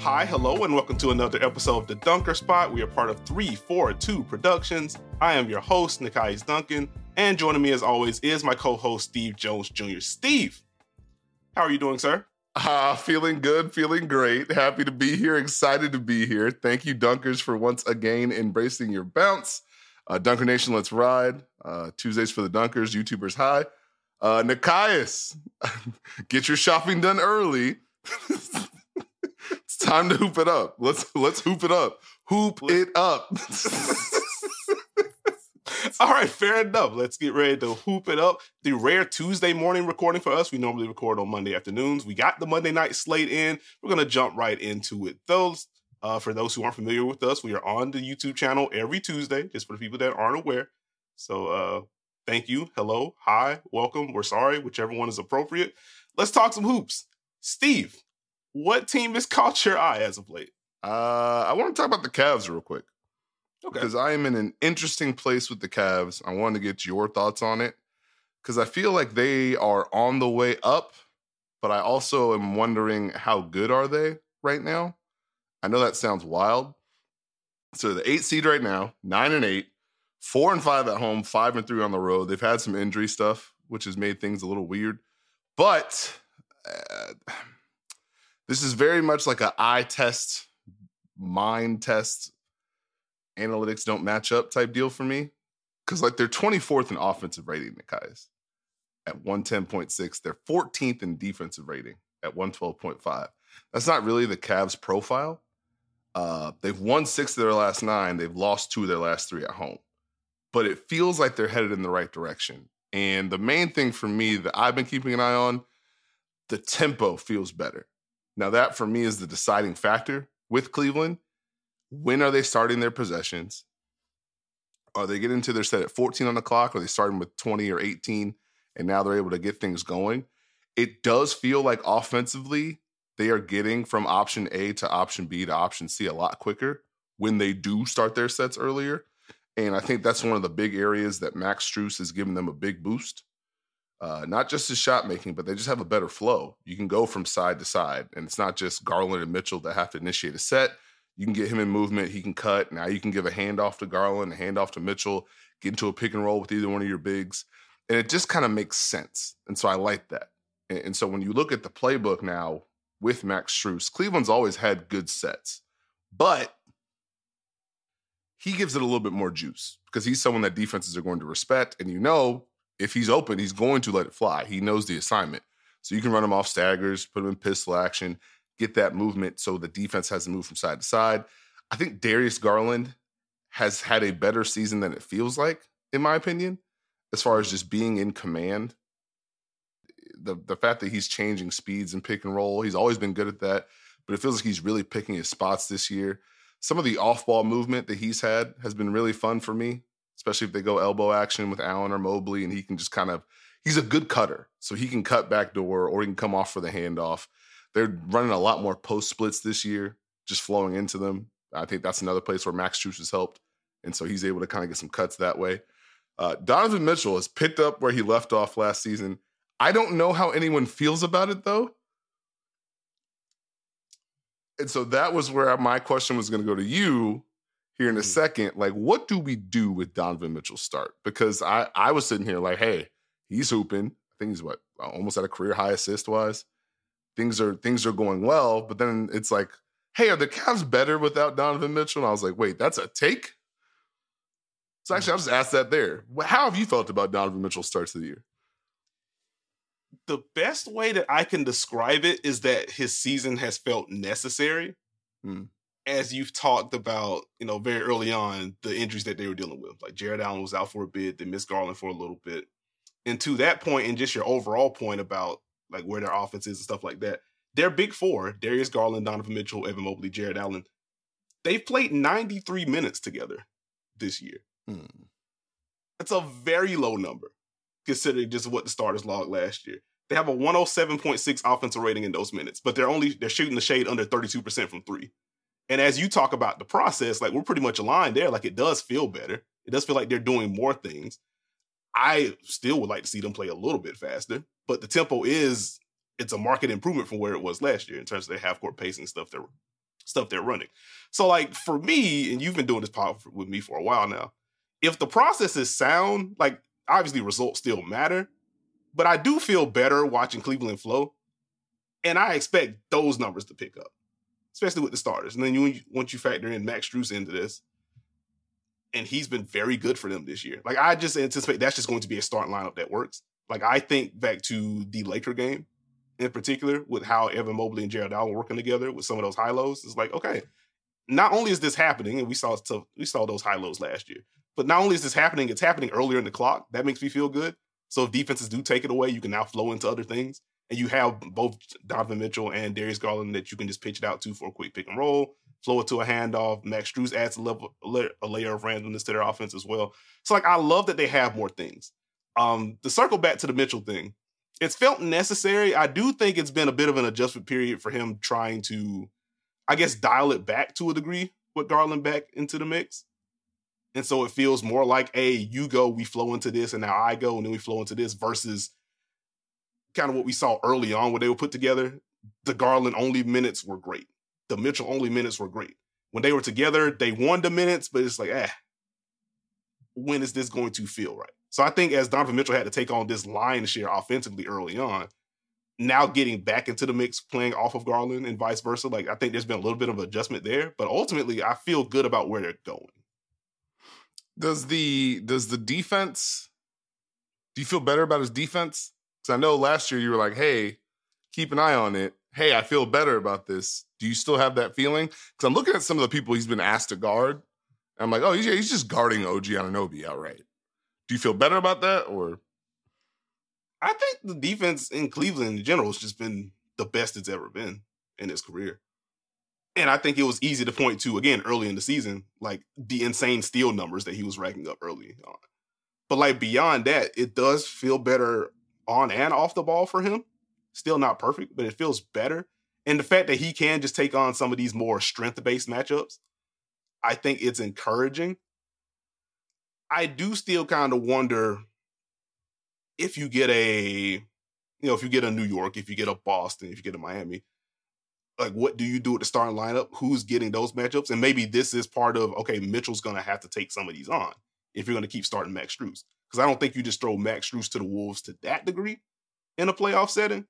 Hi, hello, and welcome to another episode of The Dunker Spot. We are part of 342 Productions. I am your host, Nekias Duncan, and joining me as always is my co-host, Steve Jones Jr. Steve, how are you doing, sir? Feeling good, feeling great. Happy to be here, excited to be here. Thank you, Dunkers, for once again embracing your bounce. Dunker Nation, let's ride. Tuesdays for the Dunkers, YouTubers high. Nekias, get your shopping done early. It's time to hoop it up. Let's hoop it up. Hoop it up. All right, fair enough. Let's get ready to hoop it up. The rare Tuesday morning recording for us. We normally record on Monday afternoons. We got the Monday night slate in. We're going to jump right into it. For those who aren't familiar with us, we are on the YouTube channel every Tuesday, just for the people that aren't aware. So thank you. Hello. Hi. Welcome. We're sorry. Whichever one is appropriate. Let's talk some hoops. Steve, what team has caught your eye as of late? I want to talk about the Cavs real quick. Okay. Because I am in an interesting place with the Cavs. I wanted to get your thoughts on it. Because I feel like they are on the way up, but I also am wondering how good are they right now? I know that sounds wild. So the 8 seed right now, 9-8, 4-5 at home, 5-3 on the road. They've had some injury stuff, which has made things a little weird. But this is very much like an eye test, mind test. Analytics don't match up type deal for me. Because like they're 24th in offensive rating, Nekias, at 110.6. They're 14th in defensive rating at 112.5. That's not really the Cavs profile. They've won 6 of their last 9. They've lost 2 of their last 3 at home. But it feels like they're headed in the right direction. And the main thing for me that I've been keeping an eye on, the tempo feels better. Now that for me is the deciding factor with Cleveland. When are they starting their possessions? Are they getting to their set at 14 on the clock? Or are they starting with 20 or 18? And now they're able to get things going. It does feel like offensively, they are getting from option A to option B to option C a lot quicker when they do start their sets earlier. And I think that's one of the big areas that Max Strus has given them a big boost. Not just his shot making, but they just have a better flow. You can go from side to side. And it's not just Garland and Mitchell that have to initiate a set. You can get him in movement. He can cut. Now you can give a handoff to Garland, a handoff to Mitchell, get into a pick and roll with either one of your bigs. And it just kind of makes sense. And so I like that. And so when you look at the playbook now with Max Strus, Cleveland's always had good sets. But he gives it a little bit more juice because he's someone that defenses are going to respect. And if he's open, he's going to let it fly. He knows the assignment. So you can run him off staggers, put him in pistol action, get that movement so the defense has to move from side to side. I think Darius Garland has had a better season than it feels like, in my opinion, as far as just being in command. The fact that he's changing speeds and pick and roll, he's always been good at that, but it feels like he's really picking his spots this year. Some of the off-ball movement that he's had has been really fun for me, especially if they go elbow action with Allen or Mobley, and he can just he's a good cutter, so he can cut back door or he can come off for the handoff. They're running a lot more post splits this year, just flowing into them. I think that's another place where Max Strus has helped. And so he's able to kind of get some cuts that way. Donovan Mitchell has picked up where he left off last season. I don't know how anyone feels about it, though. And so that was where my question was going to go to you here in a second. Like, what do we do with Donovan Mitchell's start? Because I was sitting here like, hey, he's hooping. I think he's almost at a career high assist-wise. Things are going well, but then it's like, hey, are the Cavs better without Donovan Mitchell? And I was like, wait, that's a take? So actually, I'll just ask that there. How have you felt about Donovan Mitchell's starts of the year? The best way that I can describe it is that his season has felt necessary. As you've talked about, very early on, the injuries that they were dealing with. Like Jared Allen was out for a bit, they missed Garland for a little bit. And to that point, and just your overall point about like where their offense is and stuff like that, their big 4, Darius Garland, Donovan Mitchell, Evan Mobley, Jared Allen, they've played 93 minutes together this year. That's a very low number, considering just what the starters logged last year. They have a 107.6 offensive rating in those minutes, but they're shooting the shade under 32% from 3. And as you talk about the process, like we're pretty much aligned there. Like it does feel better. It does feel like they're doing more things. I still would like to see them play a little bit faster, but the tempo it's a market improvement from where it was last year in terms of their half-court pacing stuff they're stuff they're running. So, like, for me, and you've been doing this pod with me for a while now, if the process is sound, like, obviously results still matter, but I do feel better watching Cleveland flow, and I expect those numbers to pick up, especially with the starters. And then once you factor in Max Strus into this, and he's been very good for them this year. Like, I just anticipate that's just going to be a starting lineup that works. Like, I think back to the Laker game in particular with how Evan Mobley and Jared Allen working together with some of those high lows. It's like, okay, not only is this happening, and we saw those high lows last year, but not only is this happening, it's happening earlier in the clock. That makes me feel good. So if defenses do take it away, you can now flow into other things. And you have both Donovan Mitchell and Darius Garland that you can just pitch it out to for a quick pick and roll, flow it to a handoff. Max Strus adds a layer of randomness to their offense as well. So, like, I love that they have more things. To circle back to the Mitchell thing, it's felt necessary. I do think it's been a bit of an adjustment period for him trying to, I guess, dial it back to a degree with Garland back into the mix. And so it feels more like, hey, you go, we flow into this, and now I go, and then we flow into this, versus kind of what we saw early on when they were put together. The Garland only minutes were great. The Mitchell only minutes were great. When they were together, they won the minutes, but it's like, when is this going to feel right? So I think as Donovan Mitchell had to take on this lion's share offensively early on, now getting back into the mix, playing off of Garland and vice versa, like, I think there's been a little bit of adjustment there, but ultimately I feel good about where they're going. Does the defense, do you feel better about his defense? Because I know last year you were like, hey, keep an eye on it. Hey, I feel better about this. Do you still have that feeling? Because I'm looking at some of the people he's been asked to guard. And I'm like, oh, he's just guarding OG Anunoby outright. Do you feel better about that? Or I think the defense in Cleveland in general has just been the best it's ever been in his career. And I think it was easy to point to, again, early in the season, like the insane steal numbers that he was racking up early on. But like beyond that, it does feel better on and off the ball for him. Still not perfect, but it feels better. And the fact that he can just take on some of these more strength-based matchups, I think it's encouraging. I do still kind of wonder if you get if you get a New York, if you get a Boston, if you get a Miami, like, what do you do with the starting lineup? Who's getting those matchups? And maybe this is part of, okay, Mitchell's going to have to take some of these on if you're going to keep starting Max Strus. Because I don't think you just throw Max Strus to the Wolves to that degree in a playoff setting.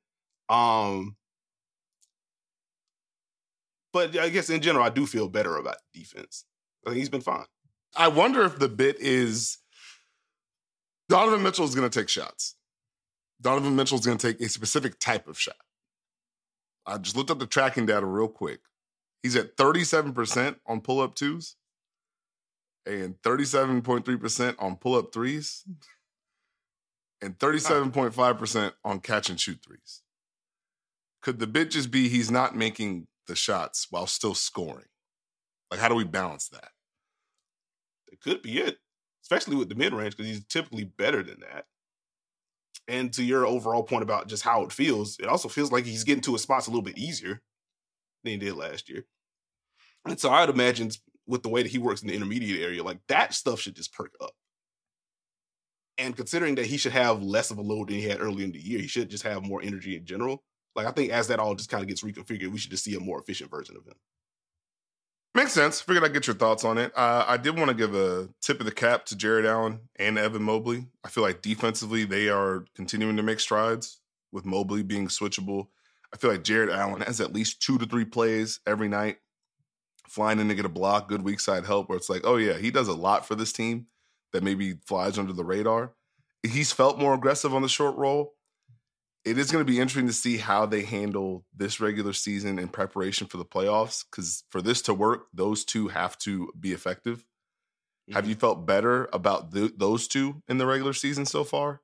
But I guess in general, I do feel better about defense. I think he's been fine. I wonder if the bit is Donovan Mitchell is going to take shots. Donovan Mitchell is going to take a specific type of shot. I just looked up the tracking data real quick. He's at 37% on pull-up twos and 37.3% on pull-up threes and 37.5% on catch-and-shoot threes. Could the bit just be he's not making the shots while still scoring? Like, how do we balance that? It could be it, especially with the mid-range, because he's typically better than that. And to your overall point about just how it feels, it also feels like he's getting to his spots a little bit easier than he did last year. And so I'd imagine with the way that he works in the intermediate area, like, that stuff should just perk up. And considering that he should have less of a load than he had earlier in the year, he should just have more energy in general. Like, I think as that all just kind of gets reconfigured, we should just see a more efficient version of him. Makes sense. Figured I'd get your thoughts on it. I did want to give a tip of the cap to Jared Allen and Evan Mobley. I feel like defensively, they are continuing to make strides with Mobley being switchable. I feel like Jared Allen has at least 2 to 3 plays every night, flying in to get a block, good weak side help, where it's like, oh yeah, he does a lot for this team that maybe flies under the radar. He's felt more aggressive on the short roll. It is going to be interesting to see how they handle this regular season in preparation for the playoffs, because for this to work, those two have to be effective. Mm-hmm. Have you felt better about those two in the regular season so far?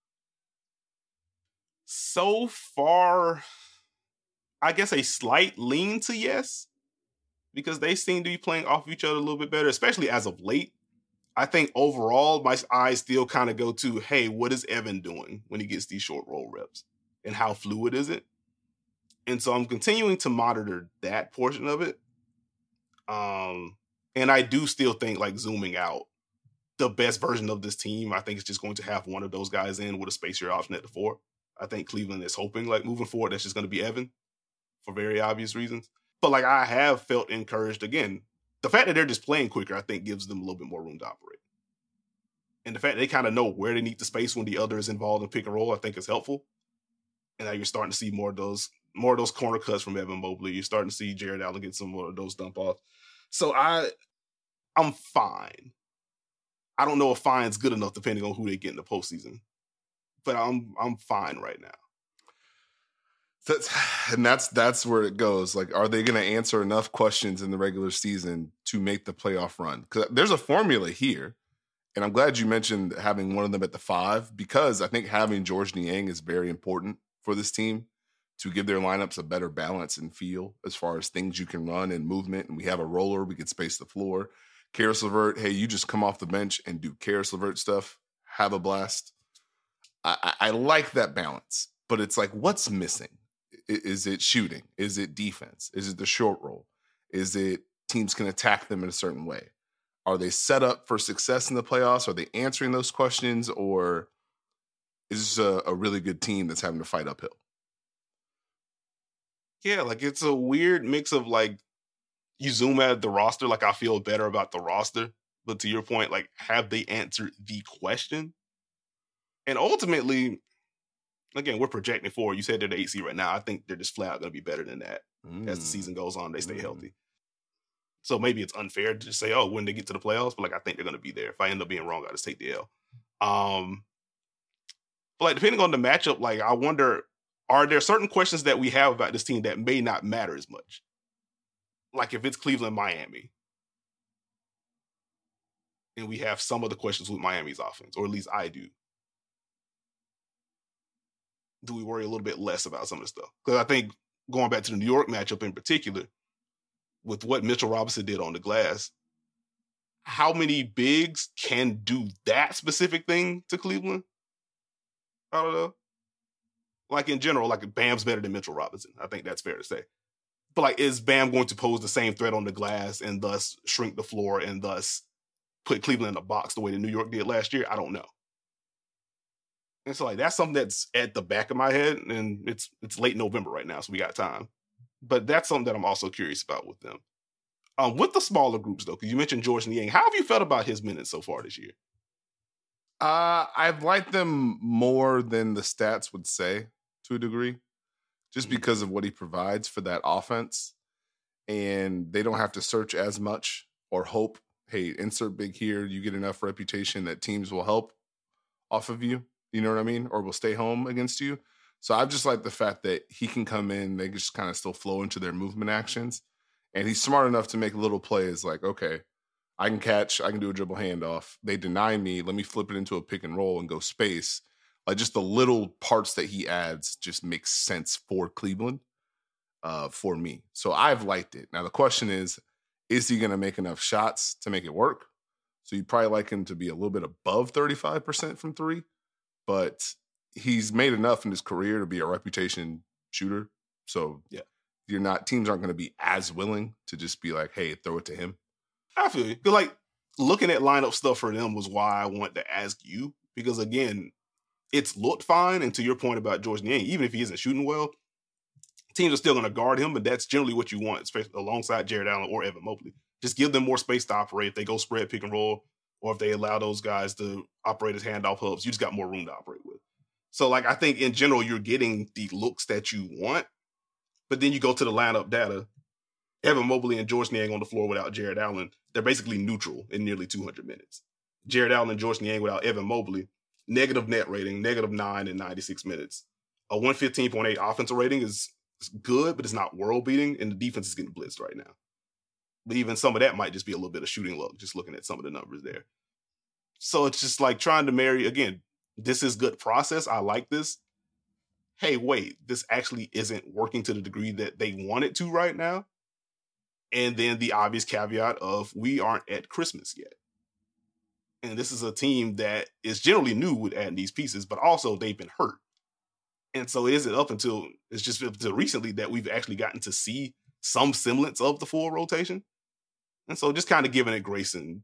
So far, I guess a slight lean to yes, because they seem to be playing off each other a little bit better, especially as of late. I think overall, my eyes still kind of go to, hey, what is Evan doing when he gets these short roll reps? And how fluid is it? And so I'm continuing to monitor that portion of it. And I do still think, like, zooming out, the best version of this team, I think, is just going to have one of those guys in with a spacier option at the 4. I think Cleveland is hoping, like, moving forward, that's just going to be Evan for very obvious reasons. But like I have felt encouraged again. The fact that they're just playing quicker, I think, gives them a little bit more room to operate. And the fact that they kind of know where they need the space when the other is involved in pick and roll, I think is helpful. And now you're starting to see more of those corner cuts from Evan Mobley. You're starting to see Jared Allen get some more of those dump offs. So I'm fine. I don't know if fine's good enough depending on who they get in the postseason. But I'm fine right now. That's where it goes. Like, are they going to answer enough questions in the regular season to make the playoff run? Because there's a formula here, and I'm glad you mentioned having one of them at the 5, because I think having Georges Niang is very important for this team to give their lineups a better balance and feel as far as things you can run and movement. And we have a roller, we can space the floor. Caris LeVert, hey, you just come off the bench and do Caris LeVert stuff, have a blast. I like that balance, but it's like, what's missing? Is it shooting? Is it defense? Is it the short roll? Is it teams can attack them in a certain way? Are they set up for success in the playoffs? Are they answering those questions? Or is this a really good team that's having to fight uphill? Yeah, like it's a weird mix of like, you zoom out the roster, like I feel better about the roster. But to your point, like, have they answered the question? And ultimately, again, we're projecting forward. You said they're the 8 seed right now. I think they're just flat out going to be better than that as the season goes on. They stay healthy. So maybe it's unfair to just say, oh, when they get to the playoffs, but like I think they're going to be there. If I end up being wrong, I just take the L. But like depending on the matchup, like I wonder, are there certain questions that we have about this team that may not matter as much? Like if it's Cleveland, Miami, and we have some of the questions with Miami's offense, or at least I do. Do we worry a little bit less about some of the stuff? Because I think going back to the New York matchup in particular, with what Mitchell Robinson did on the glass, how many bigs can do that specific thing to Cleveland? I don't know. Like in general, like Bam's better than Mitchell Robinson. I think that's fair to say. But like, is Bam going to pose the same threat on the glass and thus shrink the floor and thus put Cleveland in a box the way that New York did last year? I don't know. And so like that's something that's at the back of my head, and it's late November right now, so we got time. But that's something that I'm also curious about with them. With the smaller groups though, because you mentioned Georges Niang, how have you felt about his minutes so far this year? I've liked them more than the stats would say to a degree, just because of what he provides for that offense. And they don't have to search as much or hope, hey, insert big here, you get enough reputation that teams will help off of you. You know what I mean? Or will stay home against you. So I just like the fact that he can come in, they just kind of still flow into their movement actions. And he's smart enough to make little plays like, okay, I can catch, I can do a dribble handoff. They deny me, let me flip it into a pick and roll and go space. Like just the little parts that he adds just makes sense for Cleveland, for me. So I've liked it. Now the question is he going to make enough shots to make it work? So you'd probably like him to be a little bit above 35% from 3. But he's made enough in his career to be a reputation shooter. So yeah, teams aren't going to be as willing to just be like, hey, throw it to him. I feel you. Because like looking at lineup stuff for them was why I wanted to ask you. Because again, it's looked fine. And to your point about Georges Niang, even if he isn't shooting well, teams are still going to guard him. But that's generally what you want, especially alongside Jared Allen or Evan Mobley. Just give them more space to operate. If they go spread pick and roll, or if they allow those guys to operate as handoff hubs, you just got more room to operate with. So, like, I think in general, you're getting the looks that you want, but then you go to the lineup data, Evan Mobley and Georges Niang on the floor without Jared Allen, they're basically neutral in nearly 200 minutes. Jared Allen and Georges Niang without Evan Mobley, negative net rating, -9 in 96 minutes. A 115.8 offensive rating is good, but it's not world-beating, and the defense is getting blitzed right now. But even some of that might just be a little bit of shooting luck, just looking at some of the numbers there. So it's just like trying to marry, again, this is good process. I like this. Hey, wait, this actually isn't working to the degree that they want it to right now. And then the obvious caveat of we aren't at Christmas yet. And this is a team that is generally new with adding these pieces, but also they've been hurt. And so it's just up until recently that we've actually gotten to see some semblance of the full rotation. And so just kind of giving it grace and,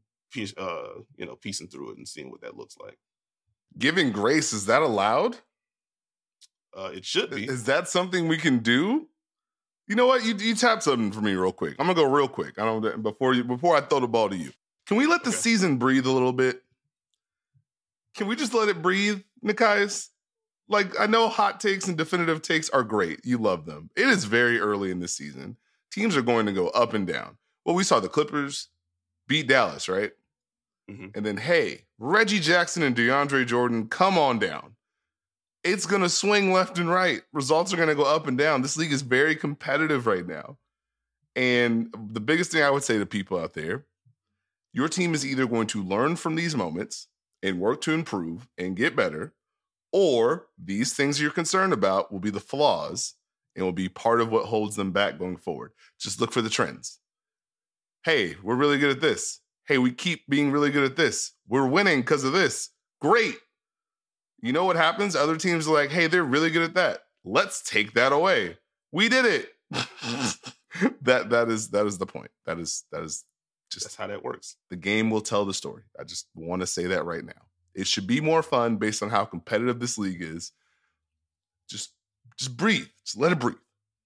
piecing through it and seeing what that looks like. Giving grace, is that allowed? It should be. Is that something we can do? You know what? You tapped something for me real quick. I'm gonna go real quick. I don't before I throw the ball to you. Can we let the season breathe a little bit? Can we just let it breathe, Nekias? Like, I know hot takes and definitive takes are great. You love them. It is very early in this season. Teams are going to go up and down. Well, we saw the Clippers beat Dallas, right? Mm-hmm. And then, hey, Reggie Jackson and DeAndre Jordan, come on down. It's going to swing left and right. Results are going to go up and down. This league is very competitive right now. And the biggest thing I would say to people out there, your team is either going to learn from these moments and work to improve and get better, or these things you're concerned about will be the flaws and will be part of what holds them back going forward. Just look for the trends. Hey, we're really good at this. Hey, we keep being really good at this. We're winning because of this. Great. You know what happens? Other teams are like, hey, they're really good at that. Let's take that away. We did it. that is the point. That is just that's how that works. The game will tell the story. I just want to say that right now. It should be more fun based on how competitive this league is. Just breathe. Just let it breathe.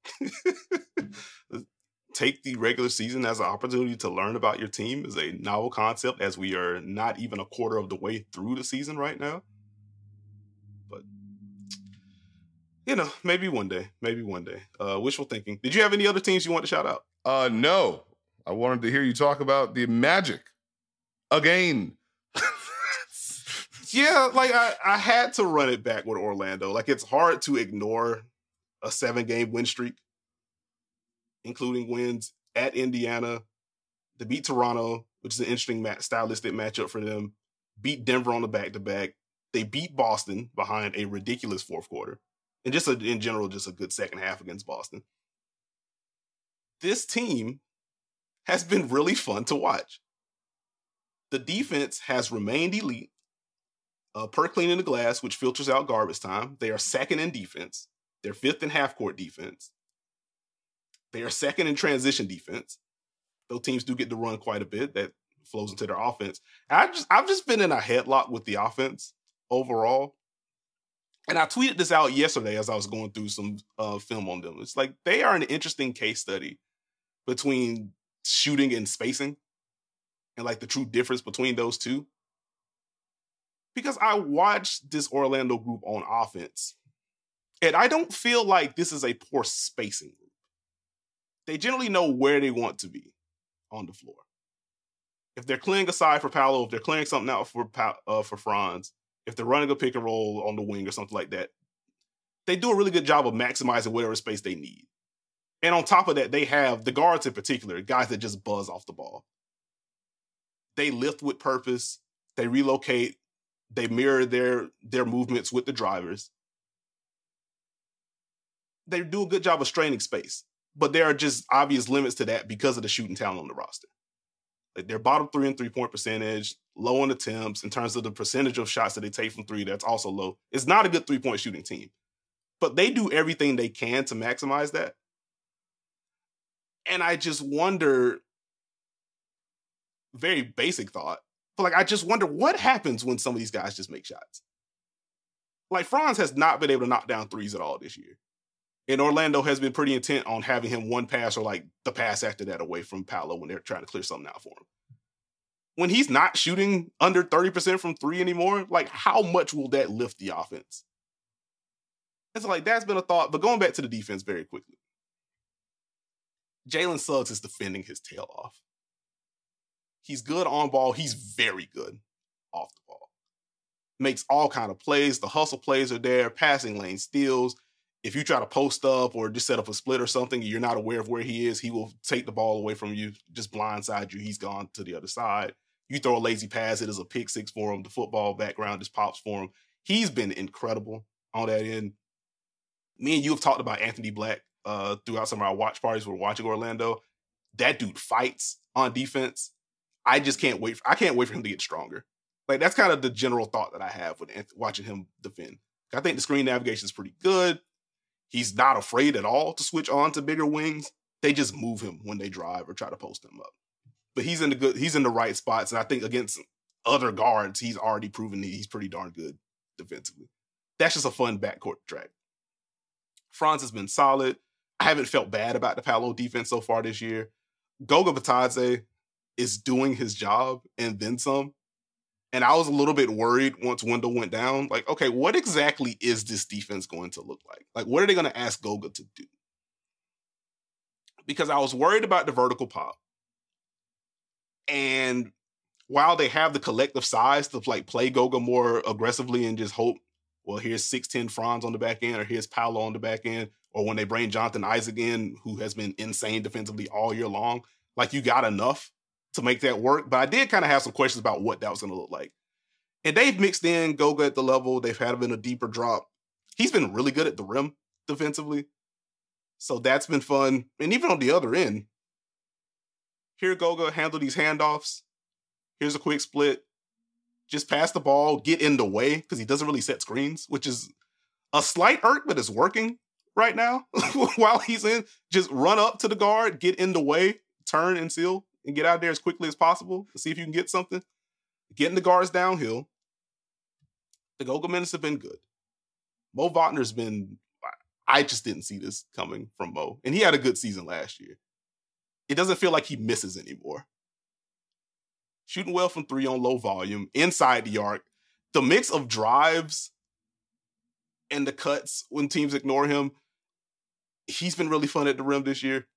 Take the regular season as an opportunity to learn about your team is a novel concept, as we are not even a quarter of the way through the season right now. But, maybe one day. Wishful thinking. Did you have any other teams you want to shout out? No. I wanted to hear you talk about the Magic again. Yeah, like I had to run it back with Orlando. Like, it's hard to ignore a 7-game win streak, including wins at Indiana. They beat Toronto, which is an interesting stylistic matchup for them. Beat Denver on the back-to-back. They beat Boston behind a ridiculous fourth quarter. And in general, just a good second half against Boston. This team has been really fun to watch. The defense has remained elite. Per cleaning the glass, which filters out garbage time. They are second in defense. They're fifth in half-court defense. They are second in transition defense. Though teams do get to run quite a bit, that flows into their offense. I've just been in a headlock with the offense overall. And I tweeted this out yesterday as I was going through some film on them. It's like they are an interesting case study between shooting and spacing and like the true difference between those two. Because I watched this Orlando group on offense, and I don't feel like this is a poor spacing group. They generally know where they want to be on the floor. If they're clearing a side for Paolo, if they're clearing something out for Franz, if they're running a pick and roll on the wing or something like that, they do a really good job of maximizing whatever space they need. And on top of that, they have the guards in particular, guys that just buzz off the ball. They lift with purpose. They relocate. They mirror their movements with the drivers. They do a good job of straining space, but there are just obvious limits to that because of the shooting talent on the roster. Like, they're bottom 3 in three-point percentage, low on attempts in terms of the percentage of shots that they take from three. That's also low. It's not a good three-point shooting team, but they do everything they can to maximize that. And I just wonder, very basic thought, but like, I just wonder what happens when some of these guys just make shots. Like, Franz has not been able to knock down threes at all this year. And Orlando has been pretty intent on having him one pass or like the pass after that away from Paolo when they're trying to clear something out for him. When he's not shooting under 30% from three anymore, like, how much will that lift the offense? It's like, that's been a thought. But going back to the defense very quickly, Jalen Suggs is defending his tail off. He's good on ball. He's very good off the ball. Makes all kind of plays. The hustle plays are there. Passing lane steals. If you try to post up or just set up a split or something, and you're not aware of where he is, he will take the ball away from you, just blindside you. He's gone to the other side. You throw a lazy pass, it is a pick six for him. The football background just pops for him. He's been incredible on that end. Me and you have talked about Anthony Black throughout some of our watch parties. We're watching Orlando. That dude fights on defense. I just can't wait. I can't wait for him to get stronger. Like, that's kind of the general thought that I have with watching him defend. I think the screen navigation is pretty good. He's not afraid at all to switch on to bigger wings. They just move him when they drive or try to post him up. But he's in the right spots. And I think against other guards, he's already proven that he's pretty darn good defensively. That's just a fun backcourt track. Franz has been solid. I haven't felt bad about the Paolo defense so far this year. Goga Bitadze is doing his job and then some. And I was a little bit worried once Wendell went down. Like, okay, what exactly is this defense going to look like? Like, what are they going to ask Goga to do? Because I was worried about the vertical pop. And while they have the collective size to like play Goga more aggressively and just hope, well, here's 6'10 Franz on the back end, or here's Paolo on the back end, or when they bring Jonathan Isaac in, who has been insane defensively all year long, like you got enough to make that work. But I did kind of have some questions about what that was going to look like. And they've mixed in Goga at the level. They've had him in a deeper drop. He's been really good at the rim defensively. So that's been fun. And even on the other end, here Goga, handle these handoffs. Here's a quick split. Just pass the ball, get in the way, because he doesn't really set screens, which is a slight irk, but it's working right now. While he's in, just run up to the guard, get in the way, turn and seal, and get out there as quickly as possible to see if you can get something. Getting the guards downhill. The Goga minutes have been good. Mo Wagner's been, I just didn't see this coming from Mo. And he had a good season last year. It doesn't feel like he misses anymore. Shooting well from three on low volume, inside the arc. The mix of drives and the cuts when teams ignore him, he's been really fun at the rim this year.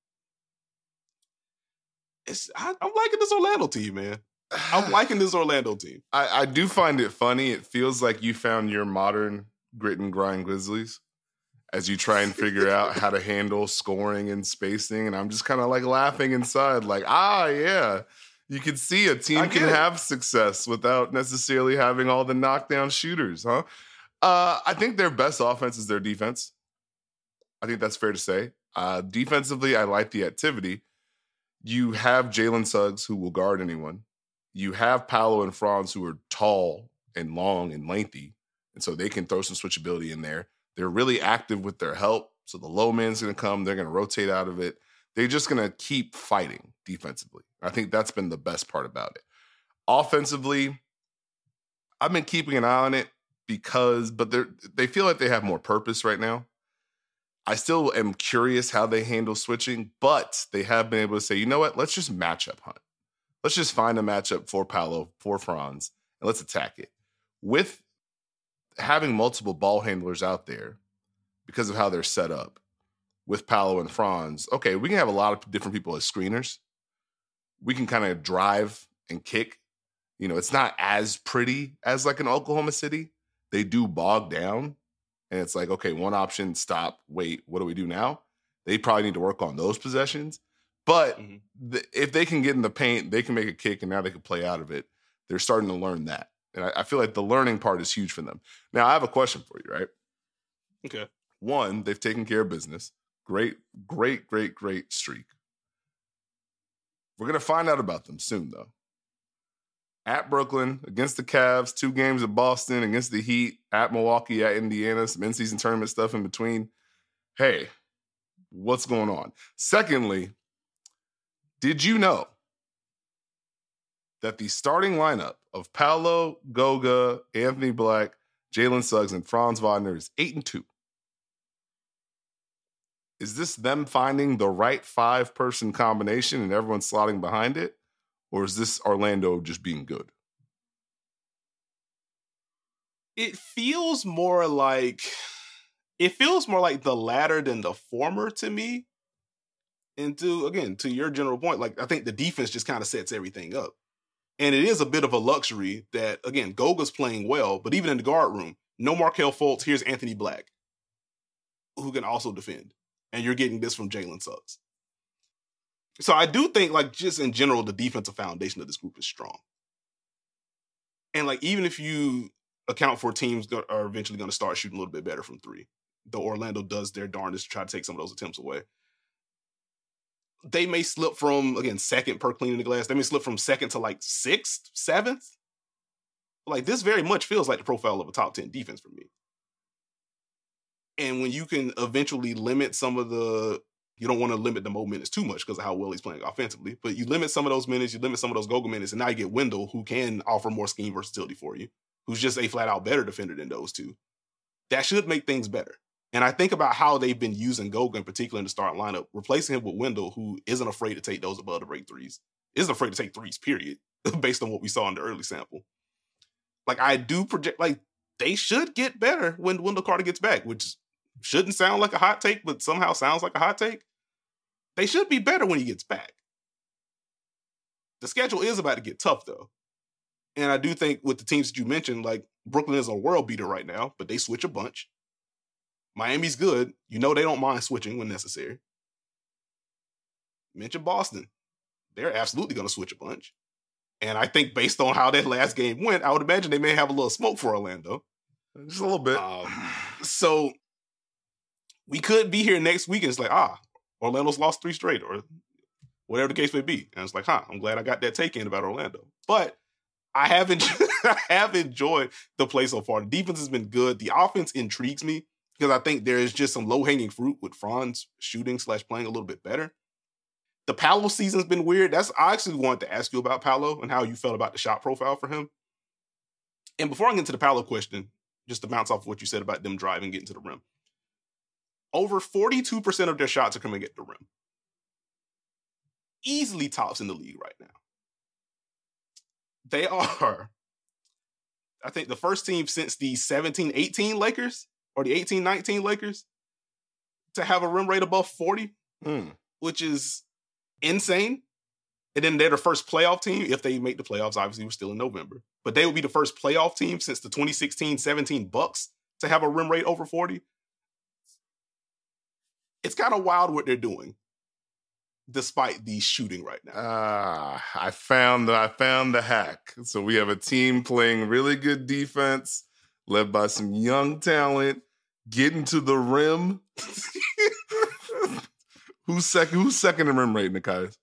I'm liking this Orlando team, man. I'm liking this Orlando team. I do find it funny. It feels like you found your modern grit and grind Grizzlies as you try and figure out how to handle scoring and spacing. And I'm just kind of like laughing inside, like, yeah. You can see a team can have success without necessarily having all the knockdown shooters, huh? I think their best offense is their defense. I think that's fair to say. Defensively, I like the activity. You have Jalen Suggs, who will guard anyone. You have Paolo and Franz, who are tall and long and lengthy, and so they can throw some switchability in there. They're really active with their help, so the low man's going to come. They're going to rotate out of it. They're just going to keep fighting defensively. I think that's been the best part about it. Offensively, I've been keeping an eye on it but they feel like they have more purpose right now. I still am curious how they handle switching, but they have been able to say, you know what, let's just matchup hunt. Let's just find a matchup for Paolo, for Franz, and let's attack it. With having multiple ball handlers out there, because of how they're set up, with Paolo and Franz, okay, we can have a lot of different people as screeners. We can kind of drive and kick. You know, it's not as pretty as like an Oklahoma City. They do bog down. And it's like, okay, one option, stop, wait, what do we do now? They probably need to work on those possessions. But if they can get in the paint, they can make a kick, and now they can play out of it. They're starting to learn that. And I feel like the learning part is huge for them. Now, I have a question for you, right? Okay. One, they've taken care of business. Great streak. We're going to find out about them soon, though. At Brooklyn, against the Cavs, 2 games at Boston, against the Heat, at Milwaukee, at Indiana, some in-season tournament stuff in between. Hey, what's going on? Secondly, did you know that the starting lineup of Paolo, Goga, Anthony Black, Jalen Suggs, and Franz Wagner is 8-2? Is this them finding the right 5-person combination and everyone slotting behind it? Or is this Orlando just being good? It feels more like the latter than the former to me. And to your general point, like I think the defense just kind of sets everything up. And it is a bit of a luxury that, again, Goga's playing well, but even in the guard room, no Markelle Fultz, here's Anthony Black, who can also defend. And you're getting this from Jalen Suggs. So I do think, like, just in general, the defensive foundation of this group is strong. And, like, even if you account for teams that are eventually going to start shooting a little bit better from three, though Orlando does their darndest to try to take some of those attempts away, they may slip from, again, second per cleaning the glass. They may slip from second to, like, 6th, 7th. Like, this very much feels like the profile of a top 10 defense for me. And when you can eventually limit some of you don't want to limit the Mo minutes too much because of how well he's playing offensively, but you limit some of those minutes, you limit some of those Goga minutes, and now you get Wendell, who can offer more scheme versatility for you, who's just a flat-out better defender than those two. That should make things better. And I think about how they've been using Goga in particular in the starting lineup, replacing him with Wendell, who isn't afraid to take those above the break threes, isn't afraid to take threes, period, based on what we saw in the early sample. Like, I do project, like, they should get better when Wendell Carter gets back, which shouldn't sound like a hot take, but somehow sounds like a hot take. They should be better when he gets back. The schedule is about to get tough, though. And I do think with the teams that you mentioned, like, Brooklyn is a world beater right now, but they switch a bunch. Miami's good. You know they don't mind switching when necessary. Mention Boston. They're absolutely going to switch a bunch. And I think based on how that last game went, I would imagine they may have a little smoke for Orlando. Just a little bit. So we could be here next week and it's like, Orlando's lost 3 straight or whatever the case may be. And it's like, I'm glad I got that take in about Orlando. But I have enjoyed the play so far. The defense has been good. The offense intrigues me because I think there is just some low-hanging fruit with Franz shooting / playing a little bit better. The Paolo season's been weird. I actually wanted to ask you about Paolo and how you felt about the shot profile for him. And before I get into the Paolo question, just to bounce off what you said about them driving, getting to the rim. Over 42% of their shots are coming at the rim. Easily tops in the league right now. They are, I think, the first team since the 17-18 Lakers or the 18-19 Lakers to have a rim rate above 40, which is insane. And then they're the first playoff team, if they make the playoffs. Obviously, we're still in November. But they will be the first playoff team since the 2016-17 Bucks to have a rim rate over 40. It's kind of wild what they're doing, despite the shooting right now. I found the hack. So we have a team playing really good defense, led by some young talent, getting to the rim. Who's second in rim rate, Nekias?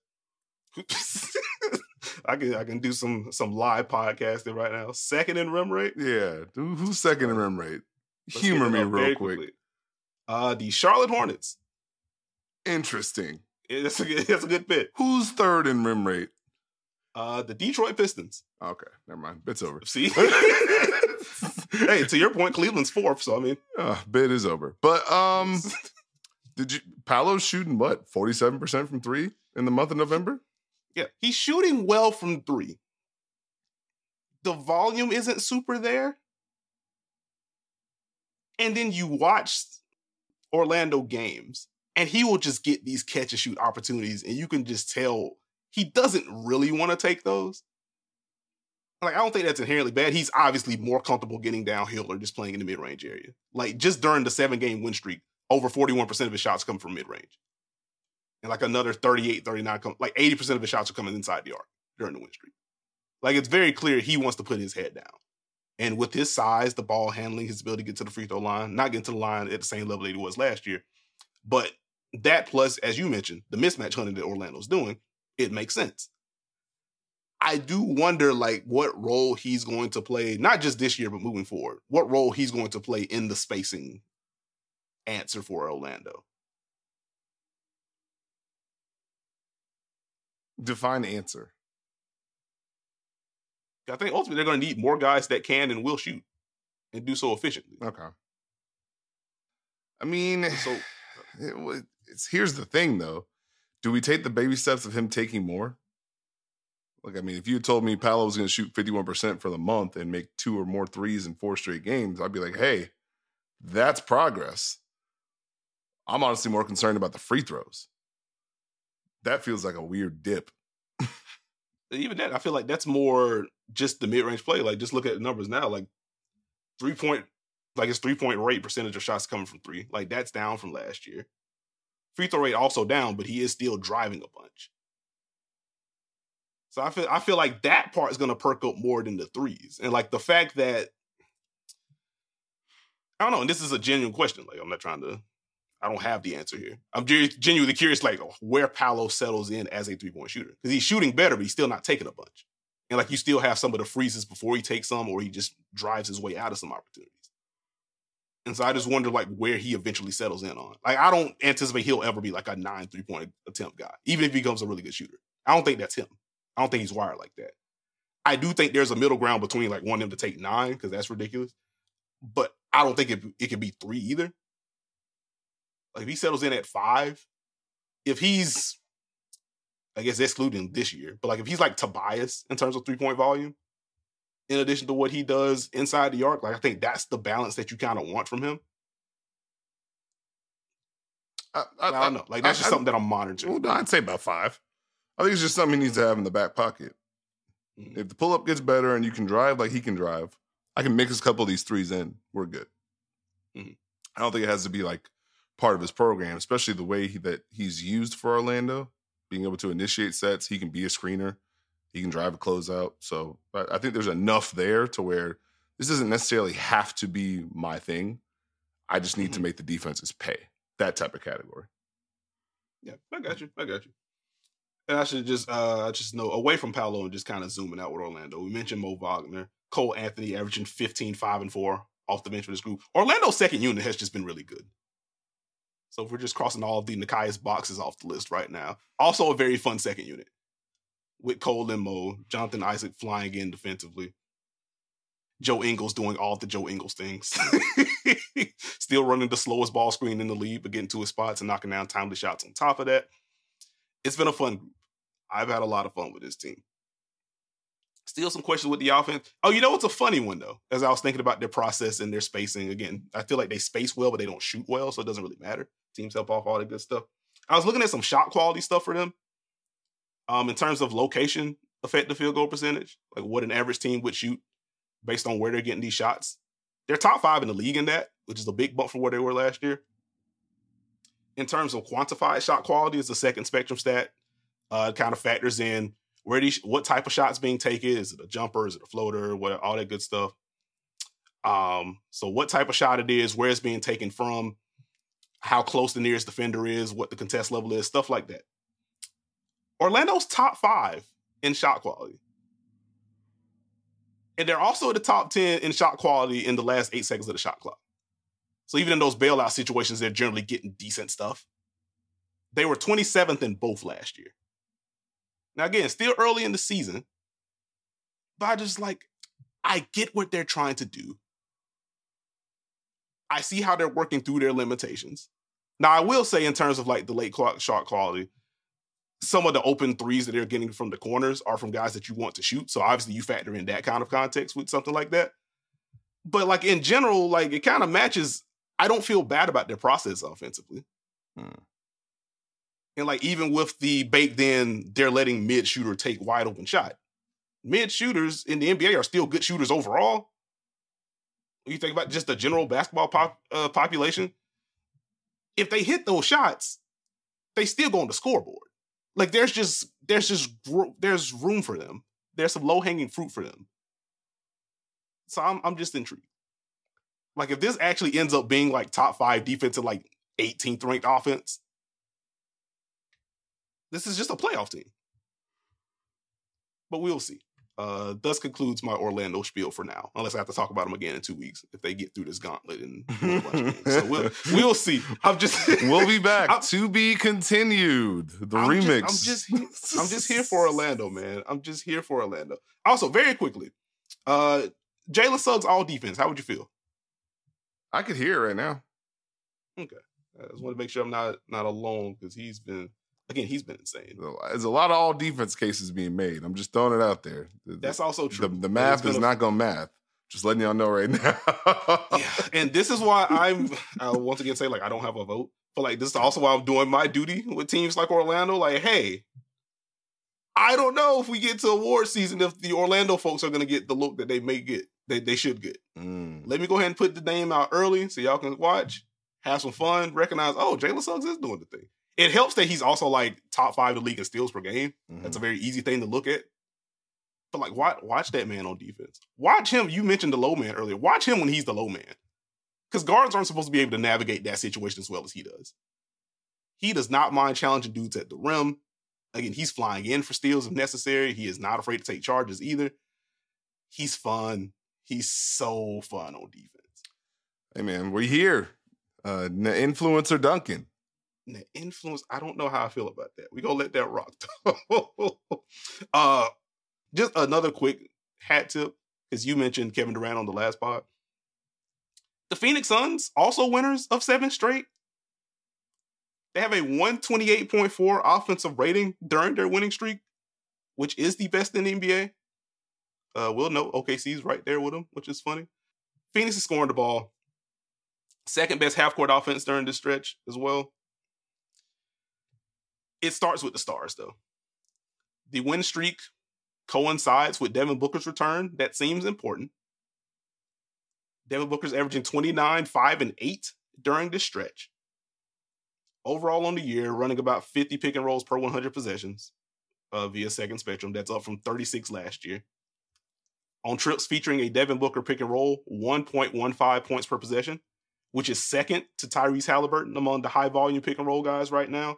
I can do some live podcasting right now. Second in rim rate? Yeah. Who's second in rim rate? Humor me real quick. The Charlotte Hornets. Interesting. It's a good bit. Who's third in rim rate? The Detroit Pistons. Okay, never mind. Bit's over. See? Hey, to your point, Cleveland's fourth, so I mean. Bit is over. But Paolo's shooting what? 47% from 3 in the month of November? Yeah, he's shooting well from 3. The volume isn't super there. And then you watch Orlando games, and he will just get these catch and shoot opportunities, and you can just tell he doesn't really want to take those. Like, I don't think that's inherently bad. He's obviously more comfortable getting downhill or just playing in the mid-range area. Like, just during the 7-game win streak, over 41% of his shots come from mid-range. And like another 38, 39, like 80% of his shots are coming inside the arc during the win streak. Like, it's very clear he wants to put his head down. And with his size, the ball handling, his ability to get to the free throw line, not getting to the line at the same level that he was last year. But that plus, as you mentioned, the mismatch hunting that Orlando's doing, it makes sense. I do wonder, like, what role he's going to play, not just this year, but moving forward. What role he's going to play in the spacing answer for Orlando. Define answer. I think ultimately they're going to need more guys that can and will shoot and do so efficiently. Okay. I mean, here's the thing, though. Do we take the baby steps of him taking more? Like, I mean, if you had told me Paolo was going to shoot 51% for the month and make 2 or more threes in 4 straight games, I'd be like, hey, that's progress. I'm honestly more concerned about the free throws. That feels like a weird dip. Even that, I feel like that's more just the mid-range play. Like, just look at the numbers now. Like, his 3-point rate percentage of shots coming from 3. Like, that's down from last year. Free throw rate also down, but he is still driving a bunch. So I feel like that part is going to perk up more than the threes. And like the fact that, I don't know, and this is a genuine question. Like, I don't have the answer here. I'm genuinely curious, like, where Paolo settles in as a 3-point shooter. Because he's shooting better, but he's still not taking a bunch. And like, you still have some of the freezes before he takes some, or he just drives his way out of some opportunities. And so I just wonder, like, where he eventually settles in on. Like, I don't anticipate he'll ever be like a 9 3-point attempt guy, even if he becomes a really good shooter. I don't think that's him. I don't think he's wired like that. I do think there's a middle ground between like wanting him to take 9, because that's ridiculous. But I don't think it could be 3 either. Like, if he settles in at 5, if he's, I guess excluding this year, but like if he's like Tobias in terms of 3-point volume, in addition to what he does inside the arc, like I think that's the balance that you kind of want from him. I don't know. Like, that's just something that I'm monitoring. Well, I'd say about 5. I think it's just something he needs to have in the back pocket. Mm-hmm. If the pull-up gets better and you can drive like he can drive, I can mix a couple of these threes in. We're good. Mm-hmm. I don't think it has to be like part of his program, especially the way that he's used for Orlando, being able to initiate sets. He can be a screener. He can drive a closeout. So I think there's enough there to where this doesn't necessarily have to be my thing. I just need to make the defenses pay. That type of category. Yeah, I got you. And I should just know, away from Paolo and just kind of zooming out with Orlando, we mentioned Mo Wagner, Cole Anthony averaging 15, 5, and 4 off the bench for this group. Orlando's second unit has just been really good. So if we're just crossing all of the Nekias boxes off the list right now. Also a very fun second unit with Cole and Mo, Jonathan Isaac flying in defensively, Joe Ingles doing all the Joe Ingles things. Still running the slowest ball screen in the league, but getting to his spots and knocking down timely shots on top of that. It's been a fun group. I've had a lot of fun with this team. Still some questions with the offense. Oh, you know what's a funny one, though? As I was thinking about their process and their spacing, again, I feel like they space well, but they don't shoot well, so it doesn't really matter. Teams help off all the good stuff. I was looking at some shot quality stuff for them. In terms of location, effective field goal percentage, like what an average team would shoot based on where they're getting these shots. They're top 5 in the league in that, which is a big bump from where they were last year. In terms of quantified shot quality, it's the second spectrum stat. It kind of factors in what type of shot's being taken. Is it a jumper? Is it a floater? All that good stuff. So what type of shot it is, where it's being taken from, how close the nearest defender is, what the contest level is, stuff like that. Orlando's top 5 in shot quality. And they're also at the top 10 in shot quality in the last 8 seconds of the shot clock. So even in those bailout situations, they're generally getting decent stuff. They were 27th in both last year. Now, again, still early in the season, but I get what they're trying to do. I see how they're working through their limitations. Now, I will say in terms of like the late shot quality, some of the open threes that they're getting from the corners are from guys that you want to shoot. So obviously you factor in that kind of context with something like that. But like in general, like it kind of matches. I don't feel bad about their process offensively. And like even with the baked in, they're letting mid shooter take wide open shot. Mid shooters in the NBA are still good shooters overall. When you think about just the general basketball population, if they hit those shots, they still go on the scoreboard. Like there's room for them. There's some low hanging fruit for them. So I'm just intrigued. Like if this actually ends up being like top 5 defensive, like 18th ranked offense, this is just a playoff team. But we'll see. Thus concludes my Orlando spiel for now, unless I have to talk about them again in 2 weeks if they get through this gauntlet and win a bunch of games. So we'll see. We'll be back. To be continued. The remix. I'm just here for Orlando, man. I'm just here for Orlando. Also, very quickly, Jalen Suggs all defense. How would you feel? I could hear it right now. Okay, I just want to make sure I'm not alone because he's been insane. There's a lot of all defense cases being made. I'm just throwing it out there. That's also true. The math is not going to math. Just letting y'all know right now. Yeah, and this is why I once again say like I don't have a vote. But like this is also why I'm doing my duty with teams like Orlando. Like, hey, I don't know if we get to award season if the Orlando folks are going to get the look that they may get. They should get. Let me go ahead and put the name out early so y'all can watch, have some fun, recognize, oh, Jalen Suggs is doing the thing. It helps that he's also like top 5 in the league in steals per game. That's a very easy thing to look at. But like, watch that man on defense. Watch him. You mentioned the low man earlier. Watch him when he's the low man. Because guards aren't supposed to be able to navigate that situation as well as he does. He does not mind challenging dudes at the rim. Again, he's flying in for steals if necessary. He is not afraid to take charges either. He's fun. He's so fun on defense. Hey, man, we're here. Influencer Duncan. The influence, I don't know how I feel about that. We're going to let that rock. Just another quick hat tip, because you mentioned Kevin Durant on the last pod. The Phoenix Suns, also winners of 7 straight. They have a 128.4 offensive rating during their winning streak, which is the best in the NBA. We'll note OKC's right there with them, which is funny. Phoenix is scoring the ball. Second best half-court offense during this stretch as well. It starts with the stars, though. The win streak coincides with Devin Booker's return. That seems important. Devin Booker's averaging 29, 5, and 8 during this stretch. Overall on the year, running about 50 pick and rolls per 100 possessions via Second Spectrum. That's up from 36 last year. On trips featuring a Devin Booker pick and roll, 1.15 points per possession, which is second to Tyrese Halliburton among the high volume pick and roll guys right now.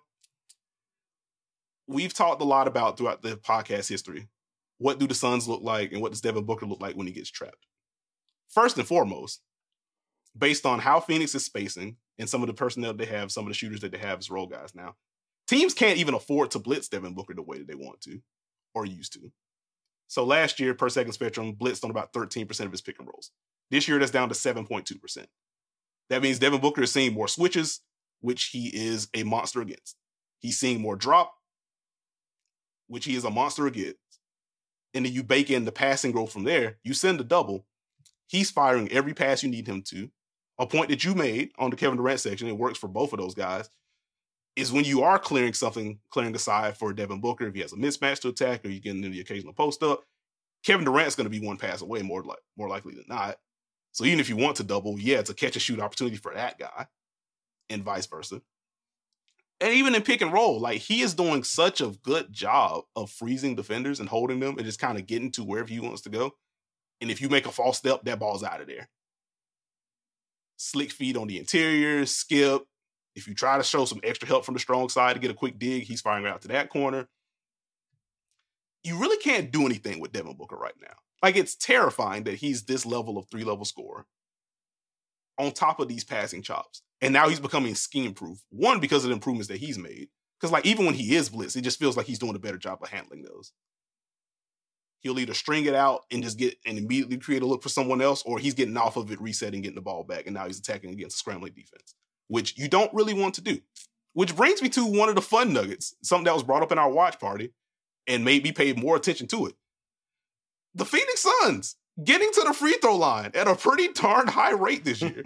We've talked a lot about throughout the podcast history. What do the Suns look like and what does Devin Booker look like when he gets trapped? First and foremost, based on how Phoenix is spacing and some of the personnel they have, some of the shooters that they have as role guys now, teams can't even afford to blitz Devin Booker the way that they want to or used to. So last year, per Second Spectrum, blitzed on about 13% of his pick and rolls. This year, that's down to 7.2%. That means Devin Booker is seeing more switches, which he is a monster against. He's seeing more drop, which he is a monster against. And then you bake in the passing growth from there. You send a double. He's firing every pass you need him to. A point that you made on the Kevin Durant section, it works for both of those guys, is when you are clearing aside for Devin Booker, if he has a mismatch to attack or you're getting in the occasional post up, Kevin Durant's going to be one pass away more likely than not. So even if you want to double, it's a catch and shoot opportunity for that guy and vice versa. And even in pick and roll, like he is doing such a good job of freezing defenders and holding them and just kind of getting to wherever he wants to go. And if you make a false step, that ball's out of there. Slick feet on the interior, skip. If you try to show some extra help from the strong side to get a quick dig, he's firing out to that corner. You really can't do anything with Devin Booker right now. Like, it's terrifying that he's this level of 3-level scorer on top of these passing chops. And now he's becoming scheme-proof. One, because of the improvements that he's made. Because, like, even when he is blitzed, it just feels like he's doing a better job of handling those. He'll either string it out and just get and immediately create a look for someone else, or he's getting off of it, resetting, getting the ball back, and now he's attacking against a scrambling defense, which you don't really want to do. Which brings me to one of the fun nuggets, something that was brought up in our watch party and made me pay more attention to it. The Phoenix Suns getting to the free throw line at a pretty darn high rate this year.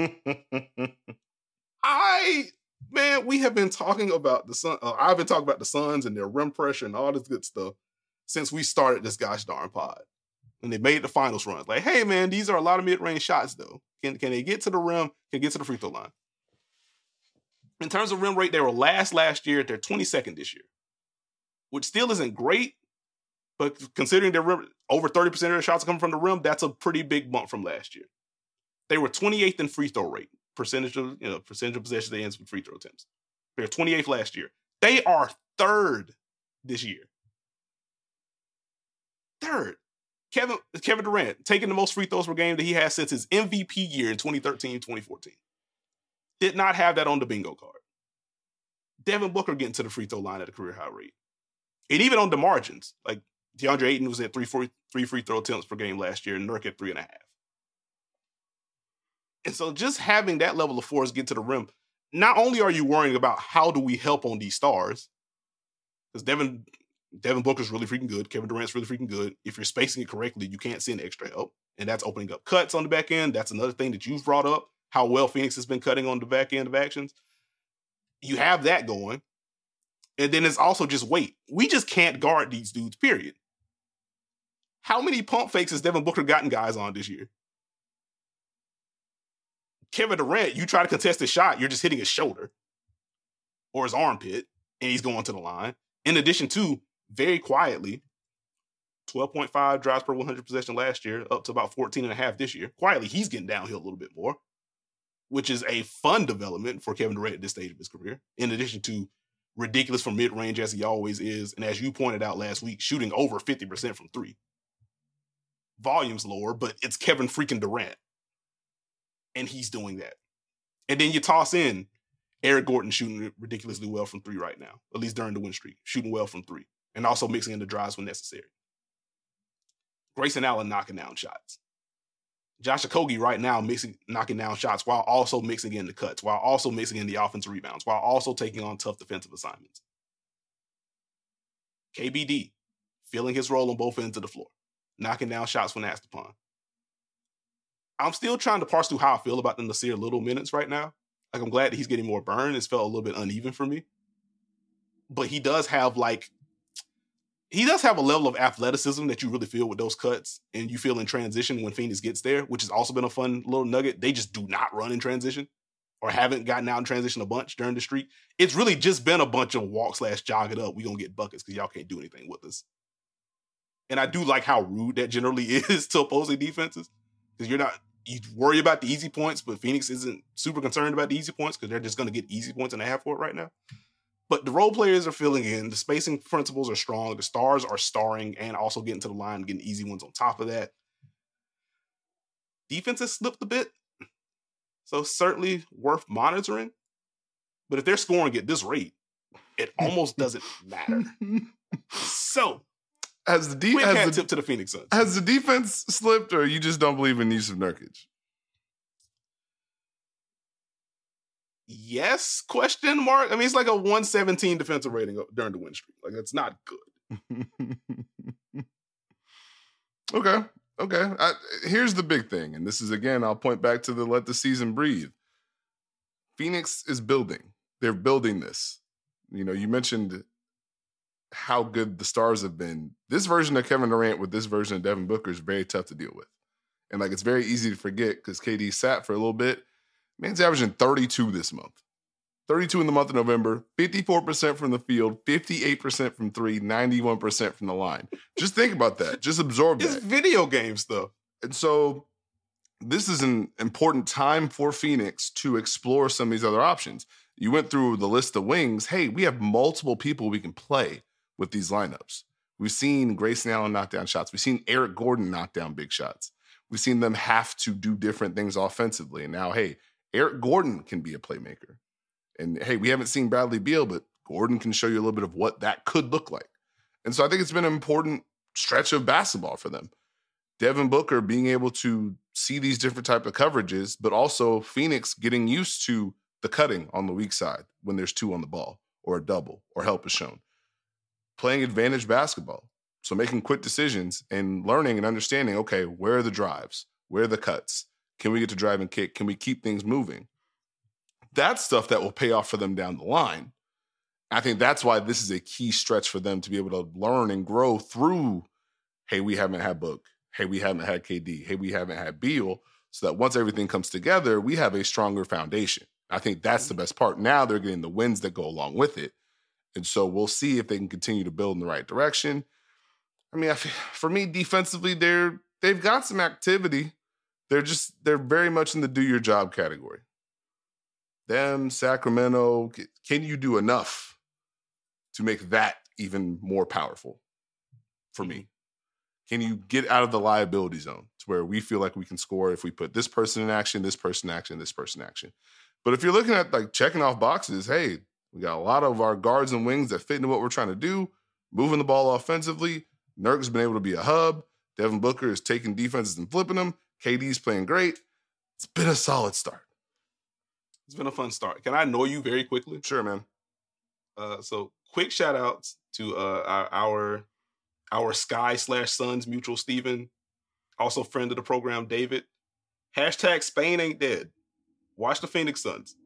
We have been talking about the Suns. I've been talking about the Suns and their rim pressure and all this good stuff since we started this gosh darn pod. And they made the finals run. Like, hey, man, these are a lot of mid-range shots, though. Can they get to the rim? Can get to the free throw line? In terms of rim rate, they were last year. They're 22nd this year, which still isn't great. But considering their rim, over 30% of their shots coming from the rim, that's a pretty big bump from last year. They were 28th in free throw rate, percentage of possessions they ends with free throw attempts. They were 28th last year. They are 3rd this year. 3rd. Kevin Durant taking the most free throws per game that he has since his MVP year in 2013-2014. Did not have that on the bingo card. Devin Booker getting to the free throw line at a career high rate. And even on the margins, like DeAndre Ayton was at 3 free throw attempts per game last year, and Nurk at 3.5. And so just having that level of force get to the rim, not only are you worrying about how do we help on these stars, because Devin Booker's really freaking good, Kevin Durant's really freaking good. If you're spacing it correctly, you can't send extra help. And that's opening up cuts on the back end. That's another thing that you've brought up, how well Phoenix has been cutting on the back end of actions. You have that going. And then it's also just weight. We just can't guard these dudes, period. How many pump fakes has Devin Booker gotten guys on this year? Kevin Durant, you try to contest his shot, you're just hitting his shoulder or his armpit, and he's going to the line. In addition to, very quietly, 12.5 drives per 100 possession last year, up to about 14.5 this year. Quietly, he's getting downhill a little bit more, which is a fun development for Kevin Durant at this stage of his career. In addition to ridiculous from mid-range as he always is, and as you pointed out last week, shooting over 50% from 3. Volume's lower, but it's Kevin freaking Durant. And he's doing that. And then you toss in Eric Gordon shooting ridiculously well from 3 right now, at least during the win streak, shooting well from 3, and also mixing in the drives when necessary. Grayson Allen knocking down shots. Josh Okogie right now knocking down shots while also mixing in the cuts, while also mixing in the offensive rebounds, while also taking on tough defensive assignments. KBD filling his role on both ends of the floor, knocking down shots when asked upon. I'm still trying to parse through how I feel about the Nasir Little minutes right now. Like, I'm glad that he's getting more burn. It's felt a little bit uneven for me. But he does have a level of athleticism that you really feel with those cuts, and you feel in transition when Phoenix gets there, which has also been a fun little nugget. They just do not run in transition or haven't gotten out in transition a bunch during the streak. It's really just been a bunch of walk/jog it up. We gonna get buckets because y'all can't do anything with us. And I do like how rude that generally is to opposing defenses, because you worry about the easy points, but Phoenix isn't super concerned about the easy points because they're just going to get easy points in the half court right now. But the role players are filling in. The spacing principles are strong. The stars are starring and also getting to the line and getting easy ones on top of that. Defense has slipped a bit, so certainly worth monitoring. But if they're scoring at this rate, it almost doesn't matter. So, quick hat tip to the Phoenix Suns. Has the defense slipped, or you just don't believe in Jusuf Nurkic? Yes, question mark. I mean, it's like a 117 defensive rating during the win streak. Like, that's not good. Okay. Here's the big thing, and this is, again, I'll point back to the let the season breathe. Phoenix is building. They're building this. You mentioned how good the stars have been. This version of Kevin Durant with this version of Devin Booker is very tough to deal with. And, it's very easy to forget because KD sat for a little bit. Man's averaging 32 this month. 32 in the month of November, 54% from the field, 58% from three, 91% from the line. Just think about that. Just absorb that. It's video game stuff. And so this is an important time for Phoenix to explore some of these other options. You went through the list of wings. Hey, we have multiple people we can play with these lineups. We've seen Grayson Allen knock down shots. We've seen Eric Gordon knock down big shots. We've seen them have to do different things offensively. And now, hey, Eric Gordon can be a playmaker. And, hey, we haven't seen Bradley Beal, but Gordon can show you a little bit of what that could look like. And so I think it's been an important stretch of basketball for them. Devin Booker being able to see these different type of coverages, but also Phoenix getting used to the cutting on the weak side when there's two on the ball or a double or help is shown. Playing advantage basketball. So making quick decisions and learning and understanding, okay, where are the drives? Where are the cuts? Can we get to drive and kick? Can we keep things moving? That's stuff that will pay off for them down the line. I think that's why this is a key stretch for them to be able to learn and grow through, hey, we haven't had Book. Hey, we haven't had KD. Hey, we haven't had Beal. So that once everything comes together, we have a stronger foundation. I think that's the best part. Now they're getting the wins that go along with it. And so we'll see if they can continue to build in the right direction. I mean, for me, defensively, they've got some activity. They're very much in the do your job category. Them, Sacramento, can you do enough to make that even more powerful for me? Can you get out of the liability zone to where we feel like we can score if we put this person in action, this person in action, this person in action? But if you're looking at checking off boxes, hey, we got a lot of our guards and wings that fit into what we're trying to do, moving the ball offensively. Nurk's been able to be a hub. Devin Booker is taking defenses and flipping them. KD's playing great. It's been a solid start. It's been a fun start. Can I annoy you very quickly? Sure, man. So quick shout outs to our Sky/Suns mutual Steven, also friend of the program, David. # Spain ain't dead. Watch the Phoenix Suns.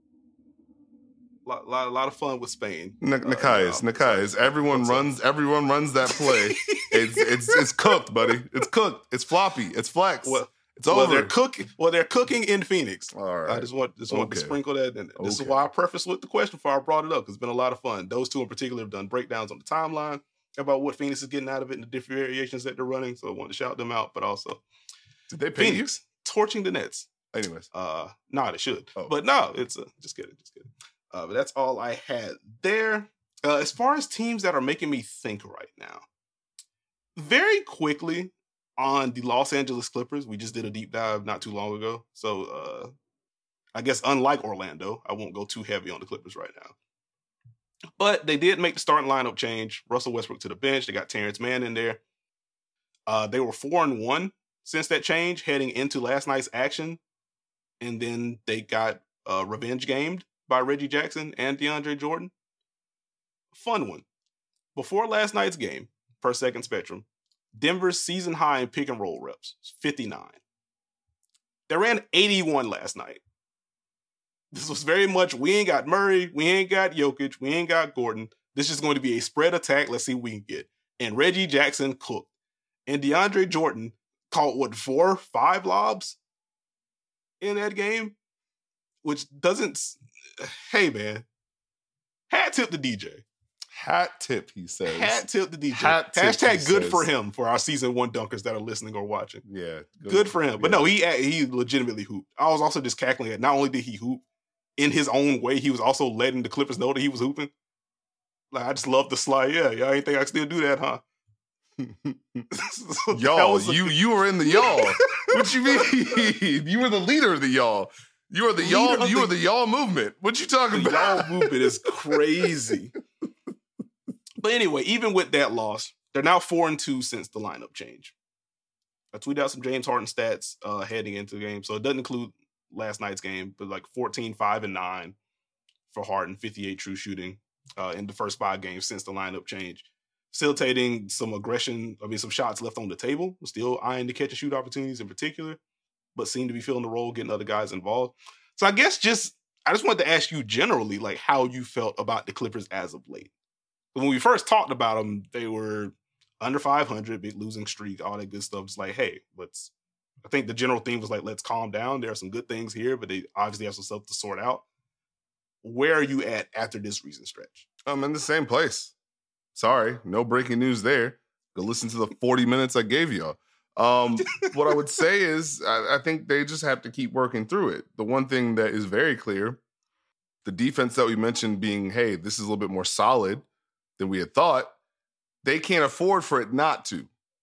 A lot of fun with Spain. Nikias. Everyone runs that play. It's cooked, buddy. It's cooked. It's floppy. It's flex. It's over. They're cooking in Phoenix. All right. I just want to sprinkle that in. This is why I prefaced with the question before I brought it up, because it's been a lot of fun. Those two in particular have done breakdowns on the timeline about what Phoenix is getting out of it and the different variations that they're running. So I wanted to shout them out, but also, did they pay Phoenix torching the Nets? Anyways, no, they should. Oh. But no, it's just kidding. But that's all I had there. As far as teams that are making me think right now, very quickly on the Los Angeles Clippers, we just did a deep dive not too long ago. So I guess unlike Orlando, I won't go too heavy on the Clippers right now. But they did make the starting lineup change. Russell Westbrook to the bench. They got Terrence Mann in there. They were 4-1 since that change heading into last night's action. And then they got revenge gamed by Reggie Jackson and DeAndre Jordan. Fun one. Before last night's game, per Second Spectrum, Denver's season high in pick and roll reps was 59. They ran 81 last night. This was very much, we ain't got Murray, we ain't got Jokic, we ain't got Gordon. This is going to be a spread attack. Let's see what we can get. And Reggie Jackson cooked. And DeAndre Jordan caught, 4, 5 lobs in that game? Which doesn't... Hey, man. Hat tip the DJ. Hat tip, he says. Hat tip the DJ. Hat tip, Hashtag good for him for our season 1 dunkers that are listening or watching. Yeah. Good for him. But no, he legitimately hooped. I was also just cackling at not only did he hoop in his own way, he was also letting the Clippers know that he was hooping. Like, I just love the slide. Yeah, y'all ain't think I can still do that, huh? Y'all, you were in the y'all. What you mean? You were the leader of the y'all. You are the y'all. You are the y'all movement. What you talking about? Y'all movement is crazy. But anyway, even with that loss, they're now 4-2 since the lineup change. I tweeted out some James Harden stats heading into the game, so it doesn't include last night's game, but like 14, 5, and 9 for Harden, 58 true shooting in the first 5 games since the lineup change. Facilitating some aggression, some shots left on the table, still eyeing the catch and shoot opportunities in particular, but seem to be filling the role, getting other guys involved. So I guess I just wanted to ask you generally, like, how you felt about the Clippers as of late. When we first talked about them, they were under 500, big losing streak, all that good stuff. It's like, hey, I think the general theme was like, let's calm down. There are some good things here, but they obviously have some stuff to sort out. Where are you at after this recent stretch? I'm in the same place. Sorry, no breaking news there. Go listen to the 40 minutes I gave y'all. What I would say is I think they just have to keep working through it. The one thing that is very clear, the defense that we mentioned being, hey, this is a little bit more solid than we had thought, they can't afford for it not to.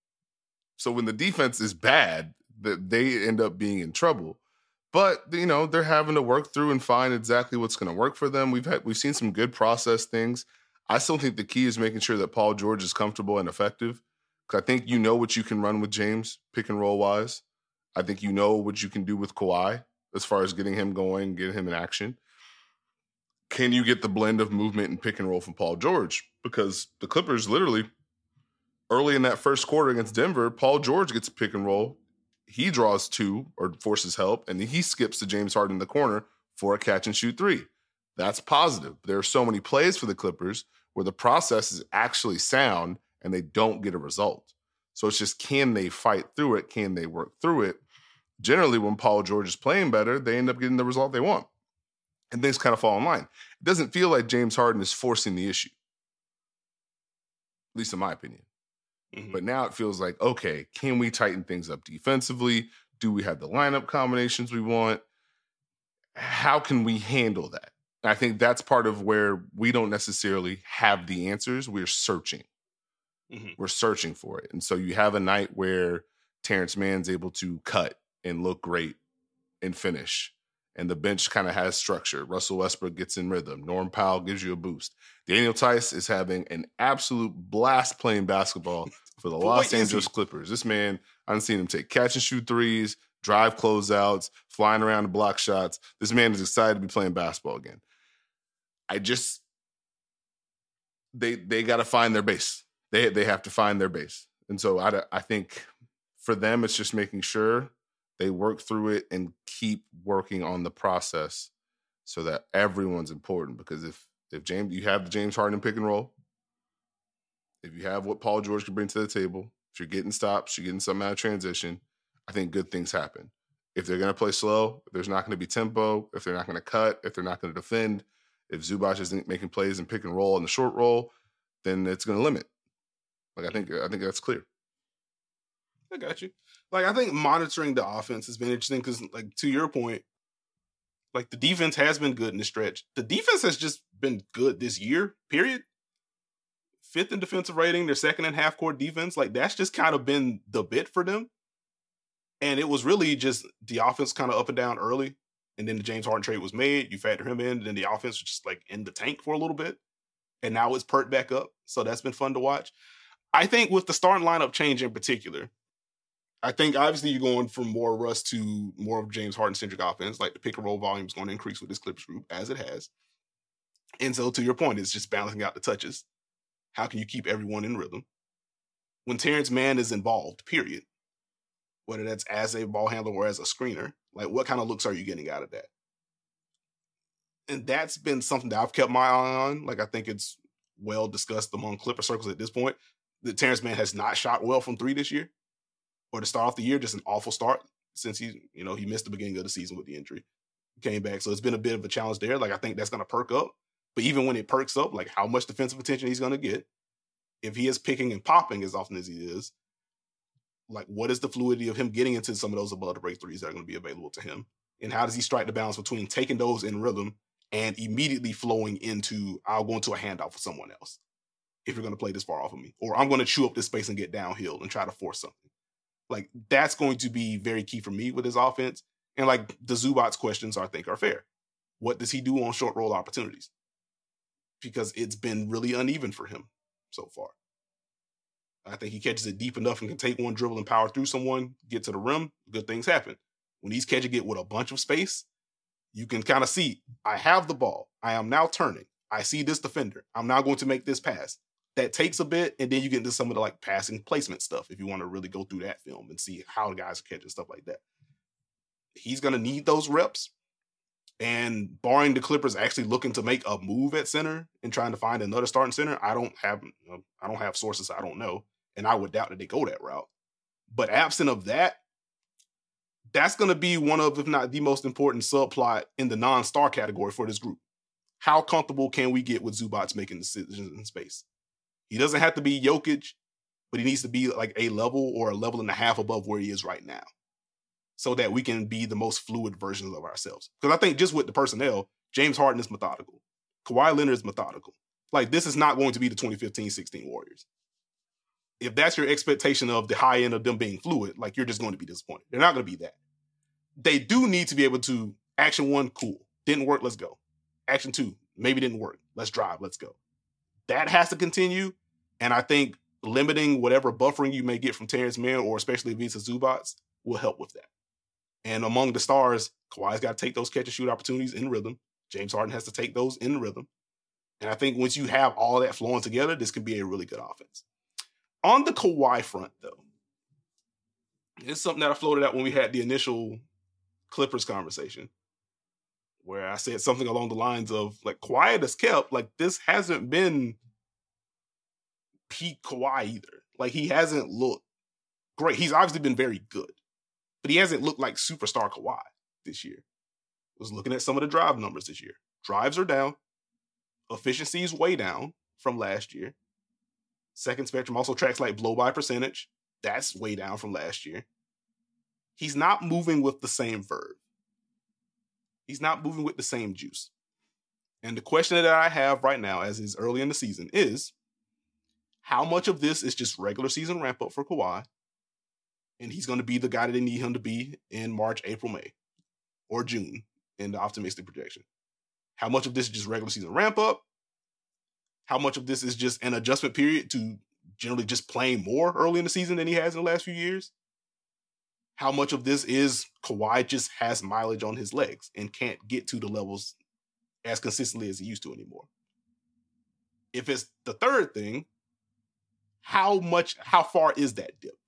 So when the defense is bad, they end up being in trouble. But, they're having to work through and find exactly what's going to work for them. We've seen some good process things. I still think the key is making sure that Paul George is comfortable and effective. Because I think what you can run with James, pick and roll wise. I think what you can do with Kawhi as far as getting him going, getting him in action. Can you get the blend of movement and pick and roll from Paul George? Because the Clippers literally, early in that first quarter against Denver, Paul George gets a pick and roll. He draws 2 or forces help, and he skips to James Harden in the corner for a catch and shoot 3. That's positive. There are so many plays for the Clippers where the process is actually sound and they don't get a result. So it's just, can they fight through it? Can they work through it? Generally, when Paul George is playing better, they end up getting the result they want. And things kind of fall in line. It doesn't feel like James Harden is forcing the issue, at least in my opinion. Mm-hmm. But now it feels like, okay, can we tighten things up defensively? Do we have the lineup combinations we want? How can we handle that? And I think that's part of where we don't necessarily have the answers. We're searching. Mm-hmm. We're searching for it. And so you have a night where Terrence Mann's able to cut and look great and finish. And the bench kind of has structure. Russell Westbrook gets in rhythm. Norm Powell gives you a boost. Daniel Tice is having an absolute blast playing basketball for the Los Angeles Clippers. This man, I've seen him take catch and shoot threes, drive closeouts, flying around to block shots. This man is excited to be playing basketball again. They got to find their base. They have to find their base. And so I think for them, it's just making sure they work through it and keep working on the process so that everyone's important. Because if you have the James Harden pick and roll, if you have what Paul George can bring to the table, if you're getting stops, you're getting something out of transition, I think good things happen. If they're going to play slow, if there's not going to be tempo, if they're not going to cut, if they're not going to defend, if Zubac isn't making plays and pick and roll and the short roll, then it's going to limit. I think that's clear. I got you. I think monitoring the offense has been interesting because, to your point, the defense has been good in the stretch. The defense has just been good this year, period. 5th in defensive rating, their 2nd in half-court defense. That's just kind of been the bit for them. And it was really just the offense kind of up and down early. And then the James Harden trade was made. You factor him in. And then the offense was just in the tank for a little bit. And now it's perked back up. So that's been fun to watch. I think with the starting lineup change in particular, I think obviously you're going from more Russ to more of James Harden-centric offense. Like the pick and roll volume is going to increase with this Clippers group, as it has. And so to your point, it's just balancing out the touches. How can you keep everyone in rhythm? When Terrence Mann is involved, period, whether that's as a ball handler or as a screener, like what kind of looks are you getting out of that? And that's been something that I've kept my eye on. Like I think it's well discussed among Clipper circles at this point that Terrence Mann has not shot well from three this year. Or to start off the year, just an awful start since he missed the beginning of the season with the injury. Came back. So it's been a bit of a challenge there. Like I think that's going to perk up. But even when it perks up, like how much defensive attention he's going to get, if he is picking and popping as often as he is, like what is the fluidity of him getting into some of those above the break threes that are going to be available to him? And how does he strike the balance between taking those in rhythm and immediately flowing into, I'll go into a handoff for someone else if you're going to play this far off of me. Or I'm going to chew up this space and get downhill and try to force something. Like, that's going to be very key for me with his offense. And, like, the Zubac's questions, I think, are fair. What does he do on short roll opportunities? Because it's been really uneven for him so far. I think he catches it deep enough and can take one dribble and power through someone, get to the rim, good things happen. When he's catching it with a bunch of space, you can kind of see, I have the ball. I am now turning. I see this defender. I'm now going to make this pass. That takes a bit, and then you get into some of the like passing placement stuff if you want to really go through that film and see how the guys are catching stuff like that. He's going to need those reps. And barring the Clippers actually looking to make a move at center and trying to find another starting center, I don't have sources I don't know, and I would doubt that they go that route. But absent of that, that's going to be one of, if not the most important subplot in the non-star category for this group. How comfortable can we get with Zubac making decisions in space? He doesn't have to be Jokic, but he needs to be like a level or a level and a half above where he is right now so that we can be the most fluid versions of ourselves. Because I think just with the personnel, James Harden is methodical. Kawhi Leonard is methodical. Like, this is not going to be the 2015-16 Warriors. If that's your expectation of the high end of them being fluid, like, you're just going to be disappointed. They're not going to be that. They do need to be able to, action one, cool. Didn't work, let's go. Action two, maybe didn't work. Let's drive, let's go. That has to continue, and I think limiting whatever buffering you may get from Terrence Mann or especially Ivica Zubac will help with that. And among the stars, Kawhi's got to take those catch and shoot opportunities in rhythm. James Harden has to take those in rhythm. And I think once you have all that flowing together, this can be a really good offense. On the Kawhi front, though, it's something that I floated out when we had the initial Clippers conversation, where I said something along the lines of, like, quiet as kept, like, this hasn't been peak Kawhi either. Like, he hasn't looked great. He's obviously been very good, but he hasn't looked like superstar Kawhi this year. I was looking at some of the drive numbers this year. Drives are down. Efficiency is way down from last year. Second spectrum also tracks like blow by percentage. That's way down from last year. He's not moving with the same verve. He's not moving with the same juice. And the question that I have right now, as is early in the season, is how much of this is just regular season ramp up for Kawhi, and he's going to be the guy that they need him to be in March, April, May, or June in the optimistic projection? How much of this is just regular season ramp up? How much of this is just an adjustment period to generally just playing more early in the season than he has in the last few years? How much of this is Kawhi just has mileage on his legs and can't get to the levels as consistently as he used to anymore? If it's the third thing, how far is that dip?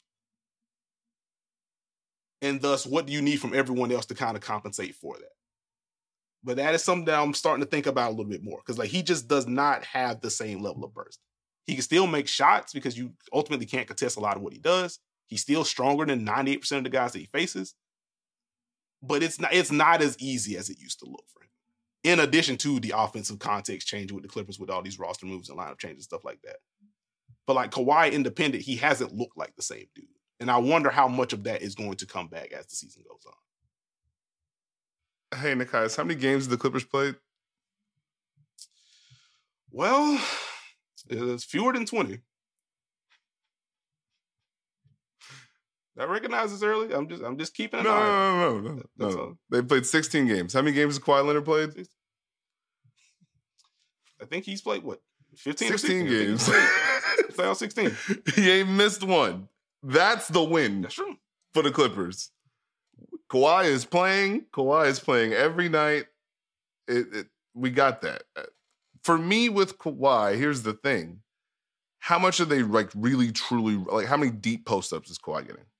And thus, what do you need from everyone else to kind of compensate for that? But that is something that I'm starting to think about a little bit more, because like he just does not have the same level of burst. He can still make shots because you ultimately can't contest a lot of what he does. He's still stronger than 98% of the guys that he faces. But it's not as easy as it used to look for him. In addition to the offensive context changing with the Clippers with all these roster moves and lineup changes, stuff like that. But like Kawhi independent, he hasn't looked like the same dude. And I wonder how much of that is going to come back as the season goes on. Hey, Nikias, how many games have the Clippers played? Well, it's fewer than 20. I recognize this early. I'm just keeping an eye. No. They played 16 games. How many games has Kawhi Leonard played? I think he's played, what, 15 or 16 games. Play all 16. He ain't missed one. That's the win. That's true. for the Clippers. Kawhi is playing every night. We got that. For me with Kawhi, here's the thing. How much are they like really, truly, like how many deep post-ups is Kawhi getting?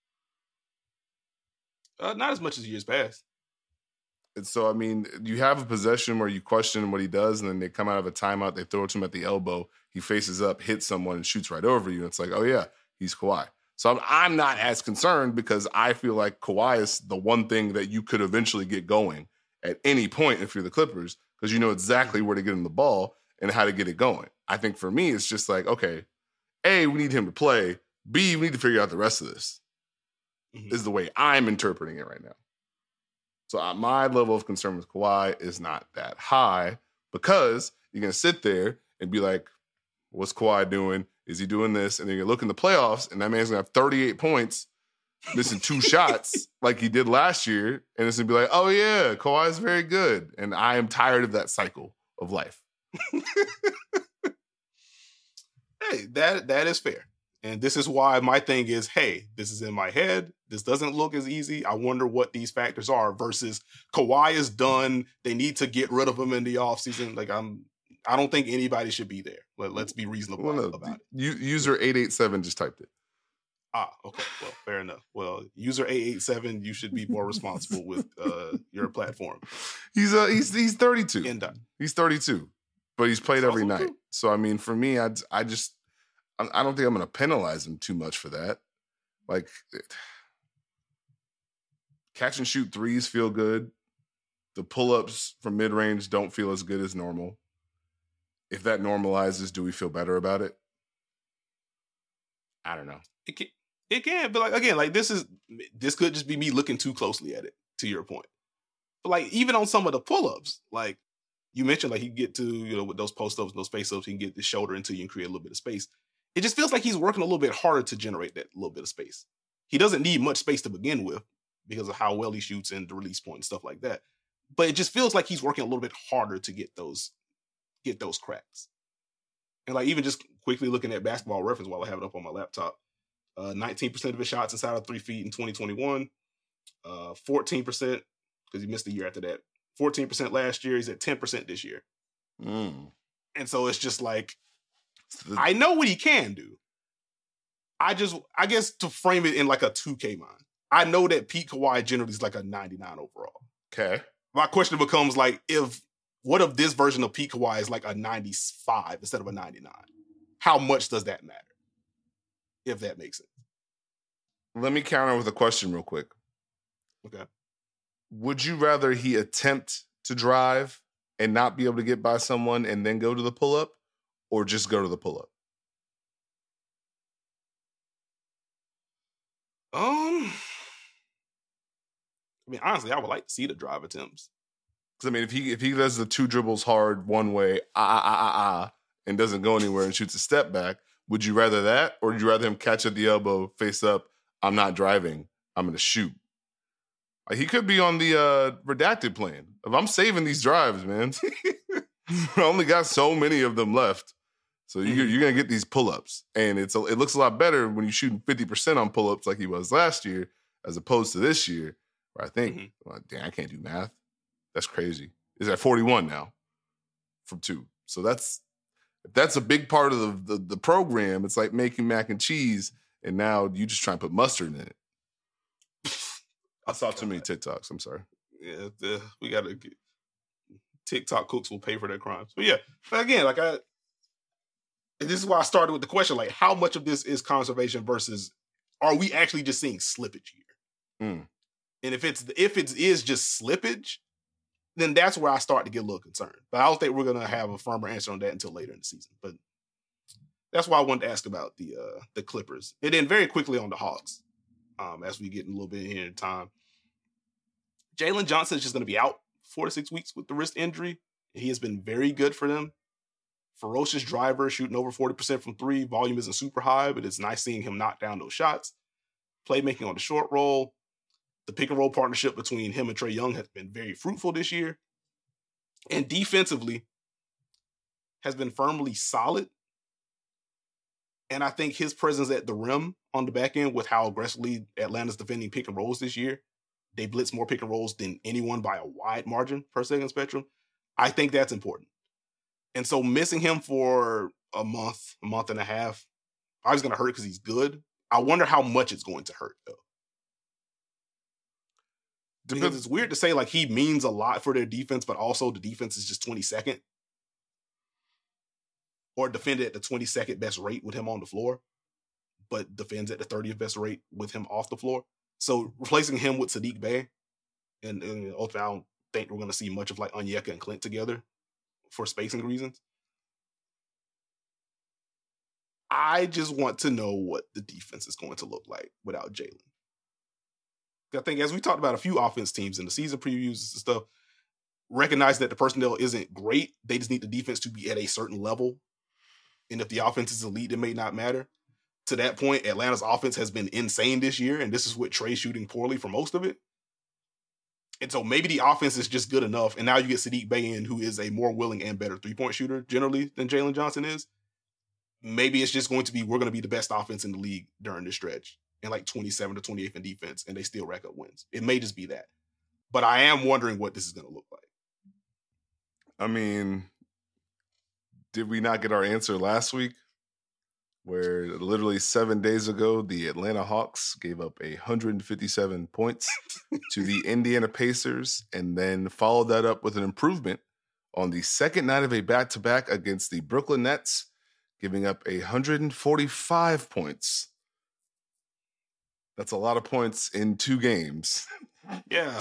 Not as much as years past. And so, I mean, you have a possession where you question what he does, and then they come out of a timeout, they throw it to him at the elbow, he faces up, hits someone, and shoots right over you. And it's like, oh yeah, he's Kawhi. So I'm not as concerned because I feel like Kawhi is the one thing that you could eventually get going at any point if you're the Clippers, because you know exactly where to get him the ball and how to get it going. I think for me, it's just like, okay, A, we need him to play. B, we need to figure out the rest of this. Is the way I'm interpreting it right now. So my level of concern with Kawhi is not that high because you're going to sit there and be like, what's Kawhi doing? Is he doing this? And then you look in the playoffs and that man's going to have 38 points, missing 2 shots like he did last year. And it's going to be like, oh yeah, Kawhi is very good. And I am tired of that cycle of life. Hey, that is fair. And this is why my thing is, hey, this is in my head. This doesn't look as easy. I wonder what these factors are versus Kawhi is done. They need to get rid of him in the offseason. Like I don't think anybody should be there. Let's be reasonable about it. User 887 just typed it. Okay. Well, fair enough. Well, user 887, you should be more responsible with your platform. He's 32. He's 32, but he's played every night. So I mean, for me, I don't think I'm going to penalize him too much for that. Like, catch and shoot threes feel good. The pull-ups from mid-range don't feel as good as normal. If that normalizes, do we feel better about it? I don't know. It can, but like again, like this could just be me looking too closely at it, to your point. But like even on some of the pull-ups, like you mentioned, like he get to, you know, with those post-ups, those face-ups, he can get the shoulder into you and create a little bit of space. It just feels like he's working a little bit harder to generate that little bit of space. He doesn't need much space to begin with because of how well he shoots and the release point and stuff like that. But it just feels like he's working a little bit harder to get those cracks. And like even just quickly looking at Basketball Reference while I have it up on my laptop, 19% of his shots inside of 3 feet in 2021, 14% because he missed a year after that. 14% last year. He's at 10% this year. And so it's just like, I know what he can do. I guess to frame it in like a 2K mind, I know that Pete Kawhi generally is like a 99 overall. Okay. My question becomes like, what if this version of Pete Kawhi is like a 95 instead of a 99? How much does that matter? If that makes sense. Let me counter with a question real quick. Okay. Would you rather he attempt to drive and not be able to get by someone and then go to the pull-up, or just go to the pull-up? I mean, honestly, I would like to see the drive attempts. Because I mean, if he does the 2 dribbles hard one way, and doesn't go anywhere and shoots a step back, would you rather that, or would you rather him catch at the elbow, face up, I'm not driving, I'm going to shoot? He could be on the redacted plan. If I'm saving these drives, man, I only got so many of them left. So you're going to get these pull-ups. And it looks a lot better when you're shooting 50% on pull-ups like he was last year, as opposed to this year, where I think, well, damn, I can't do math. That's crazy. He's at 41 now from 2. So that's a big part of the program. It's like making mac and cheese, and now you just try and put mustard in it. I saw too many TikToks. I'm sorry. Yeah, we got to get TikTok cooks will pay for their crimes. But yeah, but again, like this is why I started with the question, like how much of this is conservation versus are we actually just seeing slippage here? And if it is just slippage, then that's where I start to get a little concerned. But I don't think we're going to have a firmer answer on that until later in the season. But that's why I wanted to ask about the Clippers. And then very quickly on the Hawks, as we get a little bit in here in time. Jalen Johnson is just going to be out 4 to 6 weeks with the wrist injury. He has been very good for them. Ferocious driver, shooting over 40% from 3. Volume isn't super high, but it's nice seeing him knock down those shots. Playmaking on the short roll. The pick and roll partnership between him and Trae Young has been very fruitful this year. And defensively has been firmly solid. And I think his presence at the rim on the back end with how aggressively Atlanta's defending pick and rolls this year, they blitz more pick and rolls than anyone by a wide margin per second spectrum. I think that's important. And so missing him for a month and a half, I was going to hurt because he's good. I wonder how much it's going to hurt, though. Because it's weird to say, like, he means a lot for their defense, but also the defense is just 22nd. Or defended at the 22nd best rate with him on the floor, but defends at the 30th best rate with him off the floor. So replacing him with Saddiq Bey, and ultimately, I don't think we're going to see much of like Onyeka and Clint together for spacing reasons. I just want to know what the defense is going to look like without Jalen. I think as we talked about a few offense teams in the season previews and stuff, recognize that the personnel isn't great. They just need the defense to be at a certain level. And if the offense is elite, it may not matter. To that point, Atlanta's offense has been insane this year, and this is with Trey shooting poorly for most of it. And so maybe the offense is just good enough, and now you get Saddiq Bey in, who is a more willing and better three-point shooter generally than Jalen Johnson is. Maybe it's just going to be, we're going to be the best offense in the league during this stretch, and like 27 to 28th in defense, and they still rack up wins. It may just be that. But I am wondering what this is going to look like. I mean, did we not get our answer last week? Where literally 7 days ago, the Atlanta Hawks gave up 157 points to the Indiana Pacers and then followed that up with an improvement on the second night of a back-to-back against the Brooklyn Nets, giving up 145 points. That's a lot of points in 2 games. Yeah.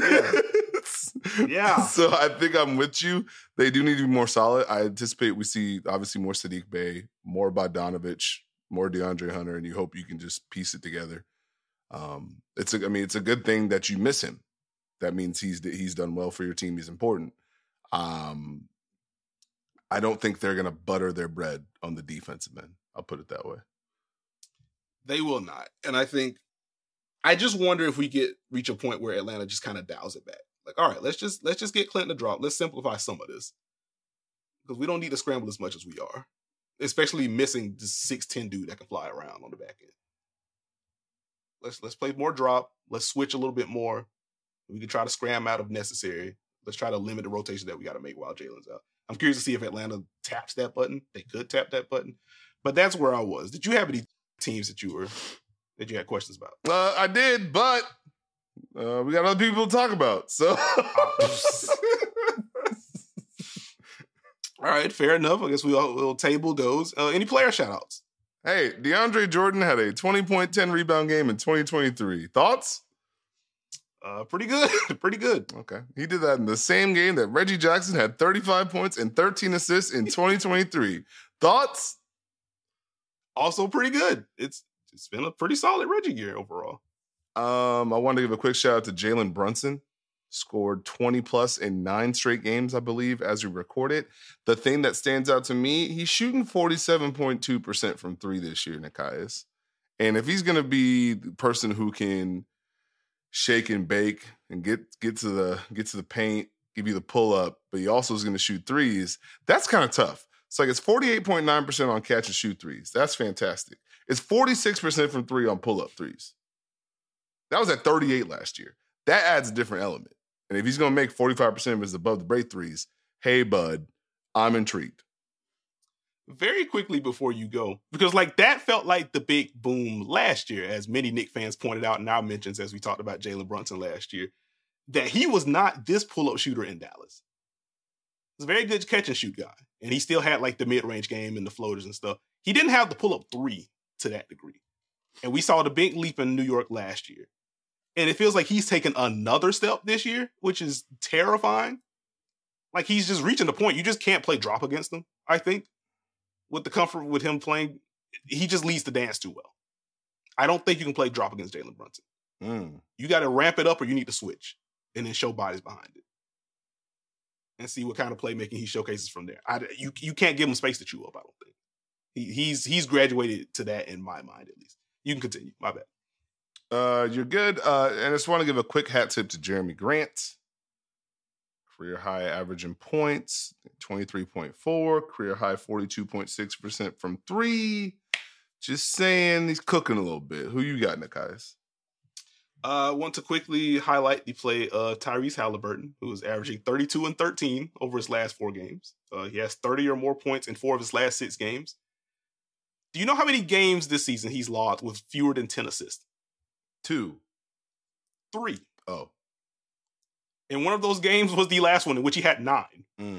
So I think I'm with you. They do need to be more solid. I anticipate we see obviously more Saddiq Bey, more Bogdanovich, more DeAndre Hunter, and you hope you can just piece it together. It's a good thing that you miss him. That means he's done well for your team. He's important. I don't think they're going to butter their bread on the defensive end. I'll put it that way. They will not. And I just wonder if we reach a point where Atlanta just kind of dials it back. Like, all right, let's just get Clinton to drop. Let's simplify some of this. Because we don't need to scramble as much as we are. Especially missing this 6'10" dude that can fly around on the back end. Let's play more drop. Let's switch a little bit more. We can try to scram out if necessary. Let's try to limit the rotation that we got to make while Jalen's out. I'm curious to see if Atlanta taps that button. They could tap that button. But that's where I was. Did you have any teams that you had questions about? I did, but we got other people to talk about. So, all right, fair enough. I guess we'll table those. Any player shout-outs? Hey, DeAndre Jordan had a 20-point, 10-rebound game in 2023. Thoughts? Pretty good. Pretty good. Okay. He did that in the same game that Reggie Jackson had 35 points and 13 assists in 2023. Thoughts? Also pretty good. It's been a pretty solid Reggie year overall. I wanted to give a quick shout out to Jalen Brunson. Scored 20-plus in 9 straight games, I believe, as we record it. The thing that stands out to me, he's shooting 47.2% from 3 this year, Nekias. And if he's going to be the person who can shake and bake and get to the paint, give you the pull-up, but he also is going to shoot threes, that's kind of tough. It's like it's 48.9% on catch and shoot threes. That's fantastic. It's 46% from 3 on pull-up threes. That was at 38 last year. That adds a different element. And if he's going to make 45% of his above the break threes, hey, bud, I'm intrigued. Very quickly before you go, because like that felt like the big boom last year, as many Knicks fans pointed out in our mentions as we talked about Jalen Brunson last year, that he was not this pull-up shooter in Dallas. He's a very good catch and shoot guy. And he still had like the mid-range game and the floaters and stuff. He didn't have the pull-up 3 to that degree. And we saw the big leap in New York last year. And it feels like he's taken another step this year, which is terrifying. Like he's just reaching the point. You just can't play drop against him, I think. With the comfort with him playing, he just leads the dance too well. I don't think you can play drop against Jalen Brunson. You got to ramp it up or you need to switch and then show bodies behind it. And see what kind of playmaking he showcases from there. You can't give him space to chew up, I don't think. He's graduated to that in my mind, at least. You can continue. My bad. You're good. And I just want to give a quick hat tip to Jeremy Grant. Career high average in points, 23.4. Career high 42.6% from 3. Just saying he's cooking a little bit. Who you got, Nekias? I want to quickly highlight the play of Tyrese Halliburton, who is averaging 32 and 13 over his last 4 games. He has 30 or more points in 4 of his last 6 games. Do you know how many games this season he's logged with fewer than 10 assists? 2. 3. Oh. And one of those games was the last one in which he had 9.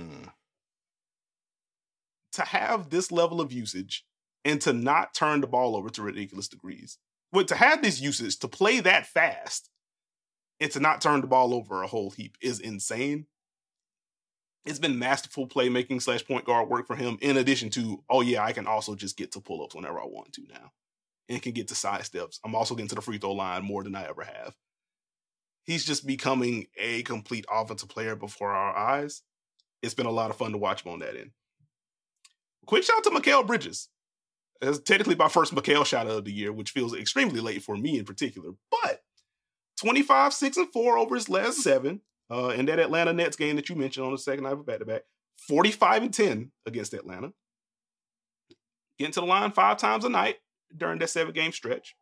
To have this level of usage and to not turn the ball over to ridiculous degrees. But to have this usage, to play that fast, and to not turn the ball over a whole heap is insane. It's been masterful playmaking / point guard work for him, in addition to, oh yeah, I can also just get to pull-ups whenever I want to now. And can get to side steps. I'm also getting to the free throw line more than I ever have. He's just becoming a complete offensive player before our eyes. It's been a lot of fun to watch him on that end. Quick shout out to Mikal Bridges. That's technically my first Mikal shout out of the year, which feels extremely late for me in particular. But 25, 6, and 4 over his last 7. In that Atlanta Nets game that you mentioned on the second night of back-to-back. 45 and 10 against Atlanta. Getting to the line 5 times a night during that 7-game stretch.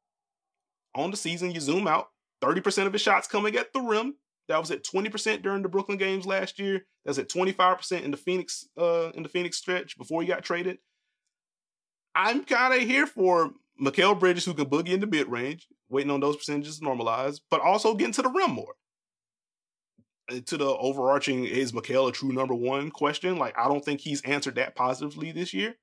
On the season, you zoom out. 30% of his shots coming at the rim. That was at 20% during the Brooklyn games last year. That's at 25% in the Phoenix stretch before he got traded. I'm kind of here for Mikal Bridges, who can boogie in the mid-range, waiting on those percentages to normalize, but also getting to the rim more. To the overarching, is Mikal a true number 1 question? Like, I don't think he's answered that positively this year.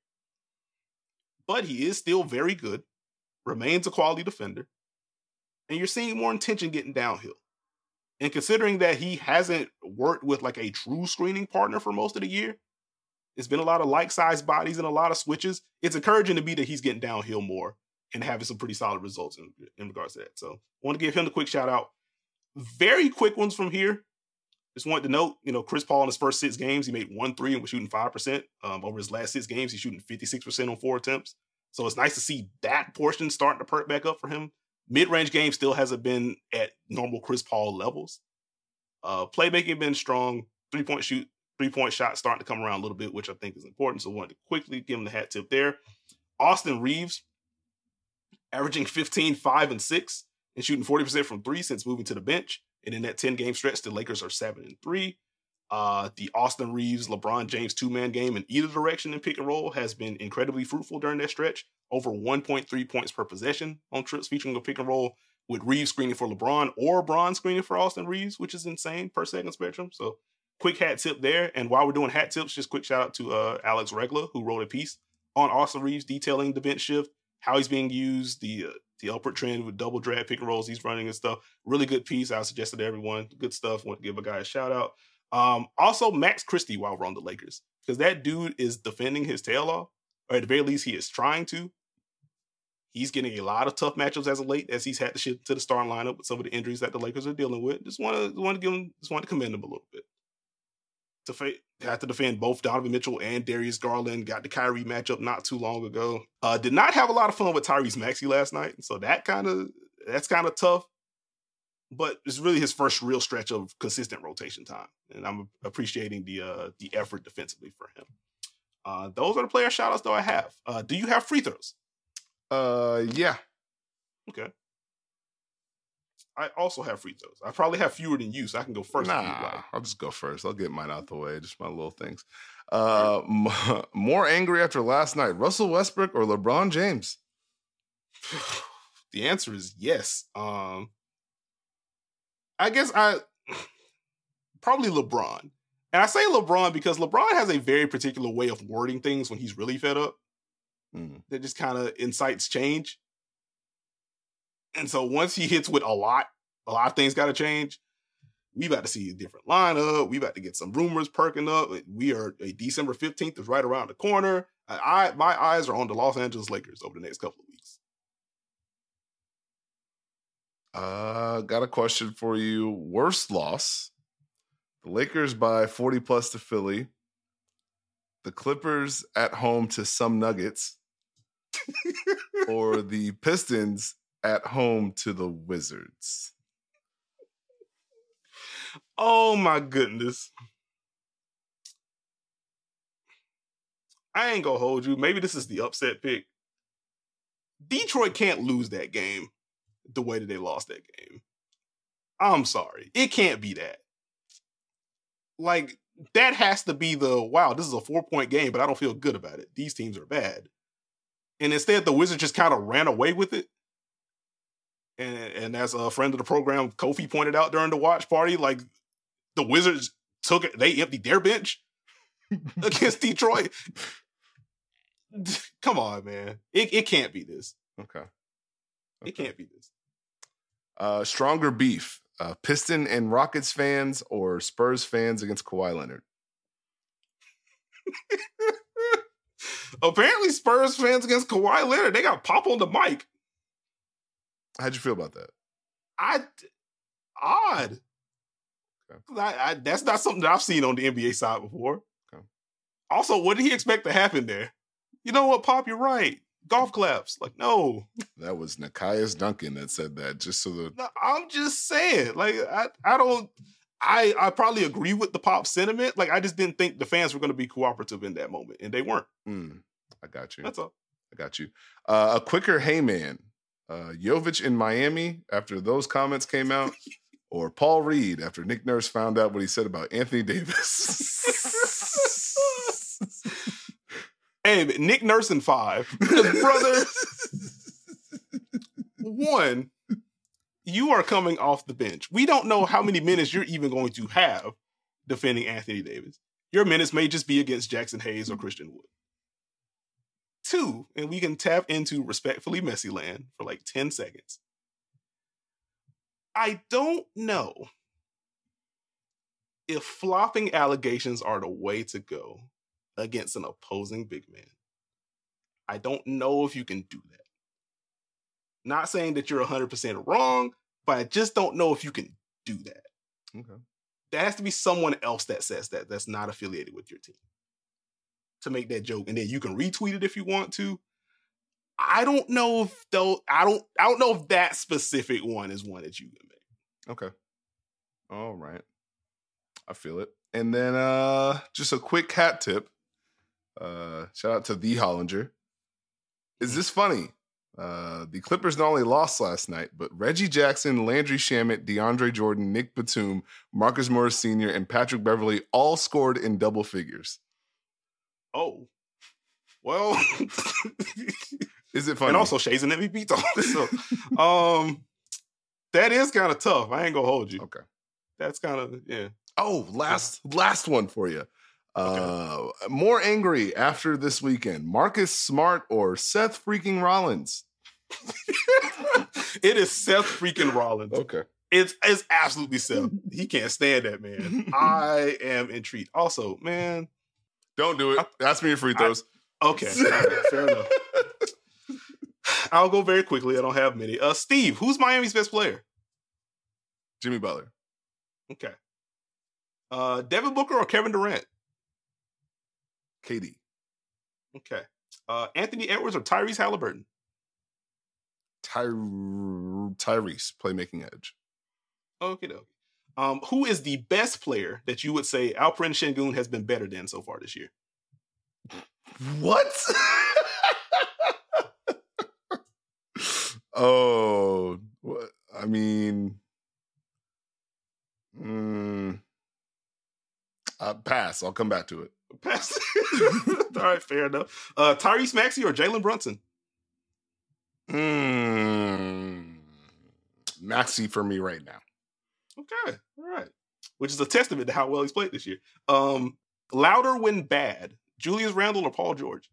But he is still very good, remains a quality defender, and you're seeing more intention getting downhill. And considering that he hasn't worked with like a true screening partner for most of the year, it's been a lot of like-sized bodies and a lot of switches. It's encouraging to me that he's getting downhill more and having some pretty solid results in regards to that. So I want to give him the quick shout out. Very quick ones from here. Just wanted to note, Chris Paul in his first 6 games, he made 1 3 and was shooting 5%. Over his last 6 games, he's shooting 56% on 4 attempts. So it's nice to see that portion starting to perk back up for him. Mid-range game still hasn't been at normal Chris Paul levels. Playmaking been strong. 3-point shot starting to come around a little bit, which I think is important. So I wanted to quickly give him the hat tip there. Austin Reeves, averaging 15, 5, and 6, and shooting 40% from 3 since moving to the bench. And in that 10-game stretch, the Lakers are 7 and 3. The Austin Reeves, LeBron James 2-man game in either direction in pick and roll has been incredibly fruitful during that stretch. Over 1.3 points per possession on trips featuring a pick and roll, with Reeves screening for LeBron or Bron screening for Austin Reeves, which is insane per second spectrum. So quick hat tip there. And while we're doing hat tips, just quick shout out to Alex Regla, who wrote a piece on Austin Reeves detailing the bench shift, how he's being used, the upward trend with double drag pick and rolls he's running and stuff. Really good piece. I suggested to everyone. Good stuff. Want to give a guy a shout out. Also, Max Christie while we're on the Lakers, because that dude is defending his tail off, or at the very least, he is trying to. He's getting a lot of tough matchups as of late, as he's had to shift to the starting lineup with some of the injuries that the Lakers are dealing with. Just want to commend him a little bit. Had to defend both Donovan Mitchell and Darius Garland. Got the Kyrie matchup not too long ago. Did not have a lot of fun with Tyrese Maxey last night, so that's kind of tough. But it's really his first real stretch of consistent rotation time, and I'm appreciating the effort defensively for him. Those are the player shout-outs though I have. Do you have free throws? Yeah. Okay. I also have free throws. I probably have fewer than you, so I can go first. Nah, I'll just go first. I'll get mine out the way. Just my little things. More angry after last night, Russell Westbrook or LeBron James? The answer is yes. I guess probably LeBron. And I say LeBron because LeBron has a very particular way of wording things when he's really fed up. That just kind of incites change. And so once he hits with a lot of things got to change. We about to see a different lineup. We about to get some rumors perking up. December 15th is right around the corner. My eyes are on the Los Angeles Lakers over the next couple of weeks. Got a question for you. Worst loss. The Lakers by 40 plus to Philly. The Clippers at home to some Nuggets. Or the Pistons at home to the Wizards. Oh my goodness. I ain't gonna hold you. Maybe this is the upset pick. Detroit can't lose that game the way that they lost that game. I'm sorry. It can't be that. Like, that has to be wow, this is a 4-point game, but I don't feel good about it. These teams are bad. And instead, the Wizards just kind of ran away with it. And as a friend of the program, Kofi pointed out during the watch party, like, the Wizards they emptied their bench against Detroit. Come on, man. It can't be this. Okay. It can't be this. Stronger beef. Piston and Rockets fans or Spurs fans against Kawhi Leonard? Apparently Spurs fans against Kawhi Leonard. They got Pop on the mic. How'd you feel about that? Odd. Okay. That's not something that I've seen on the NBA side before. Okay. Also, what did he expect to happen there? You know what, Pop, you're right. Golf claps. Like, no. That was Nekias Duncan that said that, just so No, I'm just saying. Like, I probably agree with the Pop sentiment. Like, I just didn't think the fans were going to be cooperative in that moment, and they weren't. I got you. That's all. I got you. A quicker hey man. Jovic in Miami after those comments came out, or Paul Reed after Nick Nurse found out what he said about Anthony Davis. Hey, Nick Nurse in 5. Because, brother, one, you are coming off the bench. We don't know how many minutes you're even going to have defending Anthony Davis. Your minutes may just be against Jackson Hayes or Christian Wood. 2, and we can tap into respectfully messy land for like 10 seconds. I don't know if flopping allegations are the way to go against an opposing big man. I don't know if you can do that. Not saying that you're 100% wrong, but I just don't know if you can do that. Okay. There has to be someone else that says that that's not affiliated with your team to make that joke, and then you can retweet it if you want to. I don't know if I don't know if that specific one is one that you can make. Okay. All right. I feel it. And then just a quick hat tip. Shout out to the Hollinger. Is this funny? The Clippers not only lost last night, but Reggie Jackson, Landry Shamet, DeAndre Jordan, Nick Batum, Marcus Morris Sr., and Patrick Beverley all scored in double figures. Oh. Well. Is it funny? And also Shay's an MVP talk. So, that is kind of tough. I ain't gonna hold you. Okay. That's kind of, yeah. Oh, last one for you. Okay. More angry after this weekend. Marcus Smart or Seth freaking Rollins? It is Seth freaking Rollins. Okay. It's absolutely Seth. He can't stand that, man. I am intrigued. Also, man. Don't do it. Ask me your free throws. Okay. Fair enough. I'll go very quickly. I don't have many. Steve, who's Miami's best player? Jimmy Butler. Okay. Devin Booker or Kevin Durant? KD. Okay. Anthony Edwards or Tyrese Halliburton? Tyrese, playmaking edge. Okay. Who is the best player that you would say Alperen Şengün has been better than so far this year? What? Oh, I mean, pass. I'll come back to it. Pass. All right, fair enough. Tyrese Maxey or Jalen Brunson? Maxey for me right now. Okay, all right. Which is a testament to how well he's played this year. Louder when bad, Julius Randle or Paul George?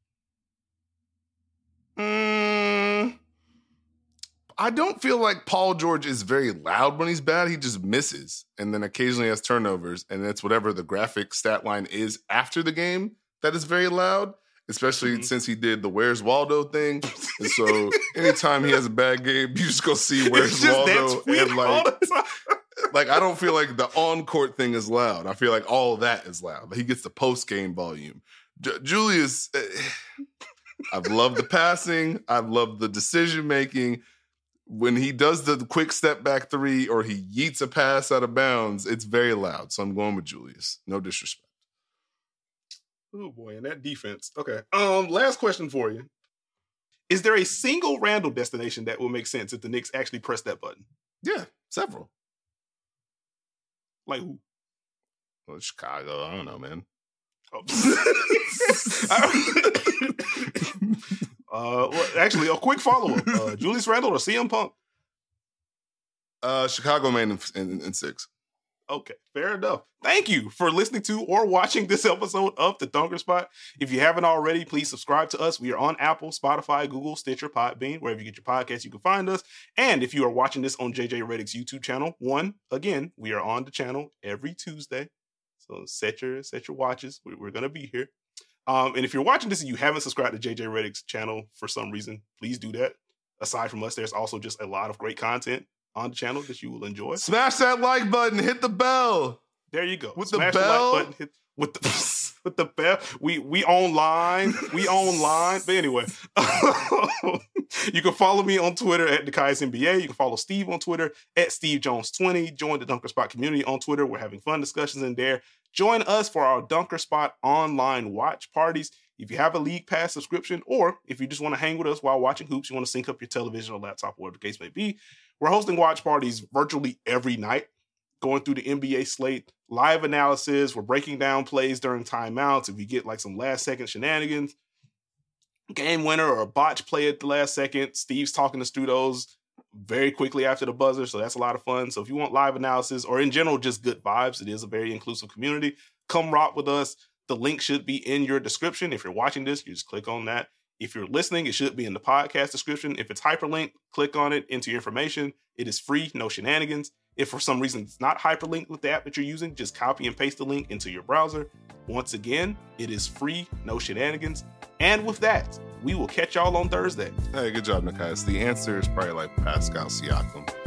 I don't feel like Paul George is very loud when he's bad. He just misses and then occasionally has turnovers. And it's whatever the graphic stat line is after the game that is very loud, especially since he did the Where's Waldo thing. And so anytime he has a bad game, you just go see Where's Waldo. And like, I don't feel like the on-court thing is loud. I feel like all of that is loud. He gets the post-game volume. Julius, I've loved the passing. I've loved the decision-making. When he does the quick step back three or he yeets a pass out of bounds, it's very loud. So I'm going with Julius. No disrespect. Oh boy, and that defense. Okay. Last question for you. Is there a single Randle destination that will make sense if the Knicks actually press that button? Yeah, several. Like who? Well, Chicago. I don't know, man. Well, actually, a quick follow-up. Julius Randle or CM Punk? Chicago man in 6. Okay, fair enough. Thank you for listening to or watching this episode of The Dunker Spot. If you haven't already, please subscribe to us. We are on Apple, Spotify, Google, Stitcher, Podbean, wherever you get your podcasts, you can find us. And if you are watching this on JJ Redick's YouTube channel, again, we are on the channel every Tuesday. So set your watches. We're going to be here. And if you're watching this and you haven't subscribed to JJ Redick's channel for some reason, please do that. Aside from us, there's also just a lot of great content on the channel that you will enjoy. Smash that like button, hit the bell. There you go. Smash the bell. Like button, hit with the bell. We online. But anyway, you can follow me on Twitter at DeKaiusNBA. You can follow Steve on Twitter at SteveJones20. Join the Dunker Spot community on Twitter. We're having fun discussions in there. Join us for our Dunker Spot online watch parties. If you have a League Pass subscription, or if you just want to hang with us while watching hoops, you want to sync up your television or laptop, whatever the case may be, we're hosting watch parties virtually every night, going through the NBA slate, live analysis. We're breaking down plays during timeouts. If you get like some last-second shenanigans, game winner or a botch play at the last second, Steve's talking us through those very quickly after the buzzer, so that's a lot of fun. So if you want live analysis or in general just good vibes, it is a very inclusive community. Come rock with us. The link should be in your description. If you're watching this, you just click on that. If you're listening, it should be in the podcast description. If it's hyperlinked, click on it, enter your information. It is free, no shenanigans. If for some reason it's not hyperlinked with the app that you're using, just copy and paste the link into your browser. Once again, it is free, no shenanigans. And with that, we will catch y'all on Thursday. Hey, good job, Nekias. The answer is probably like Pascal Siakam.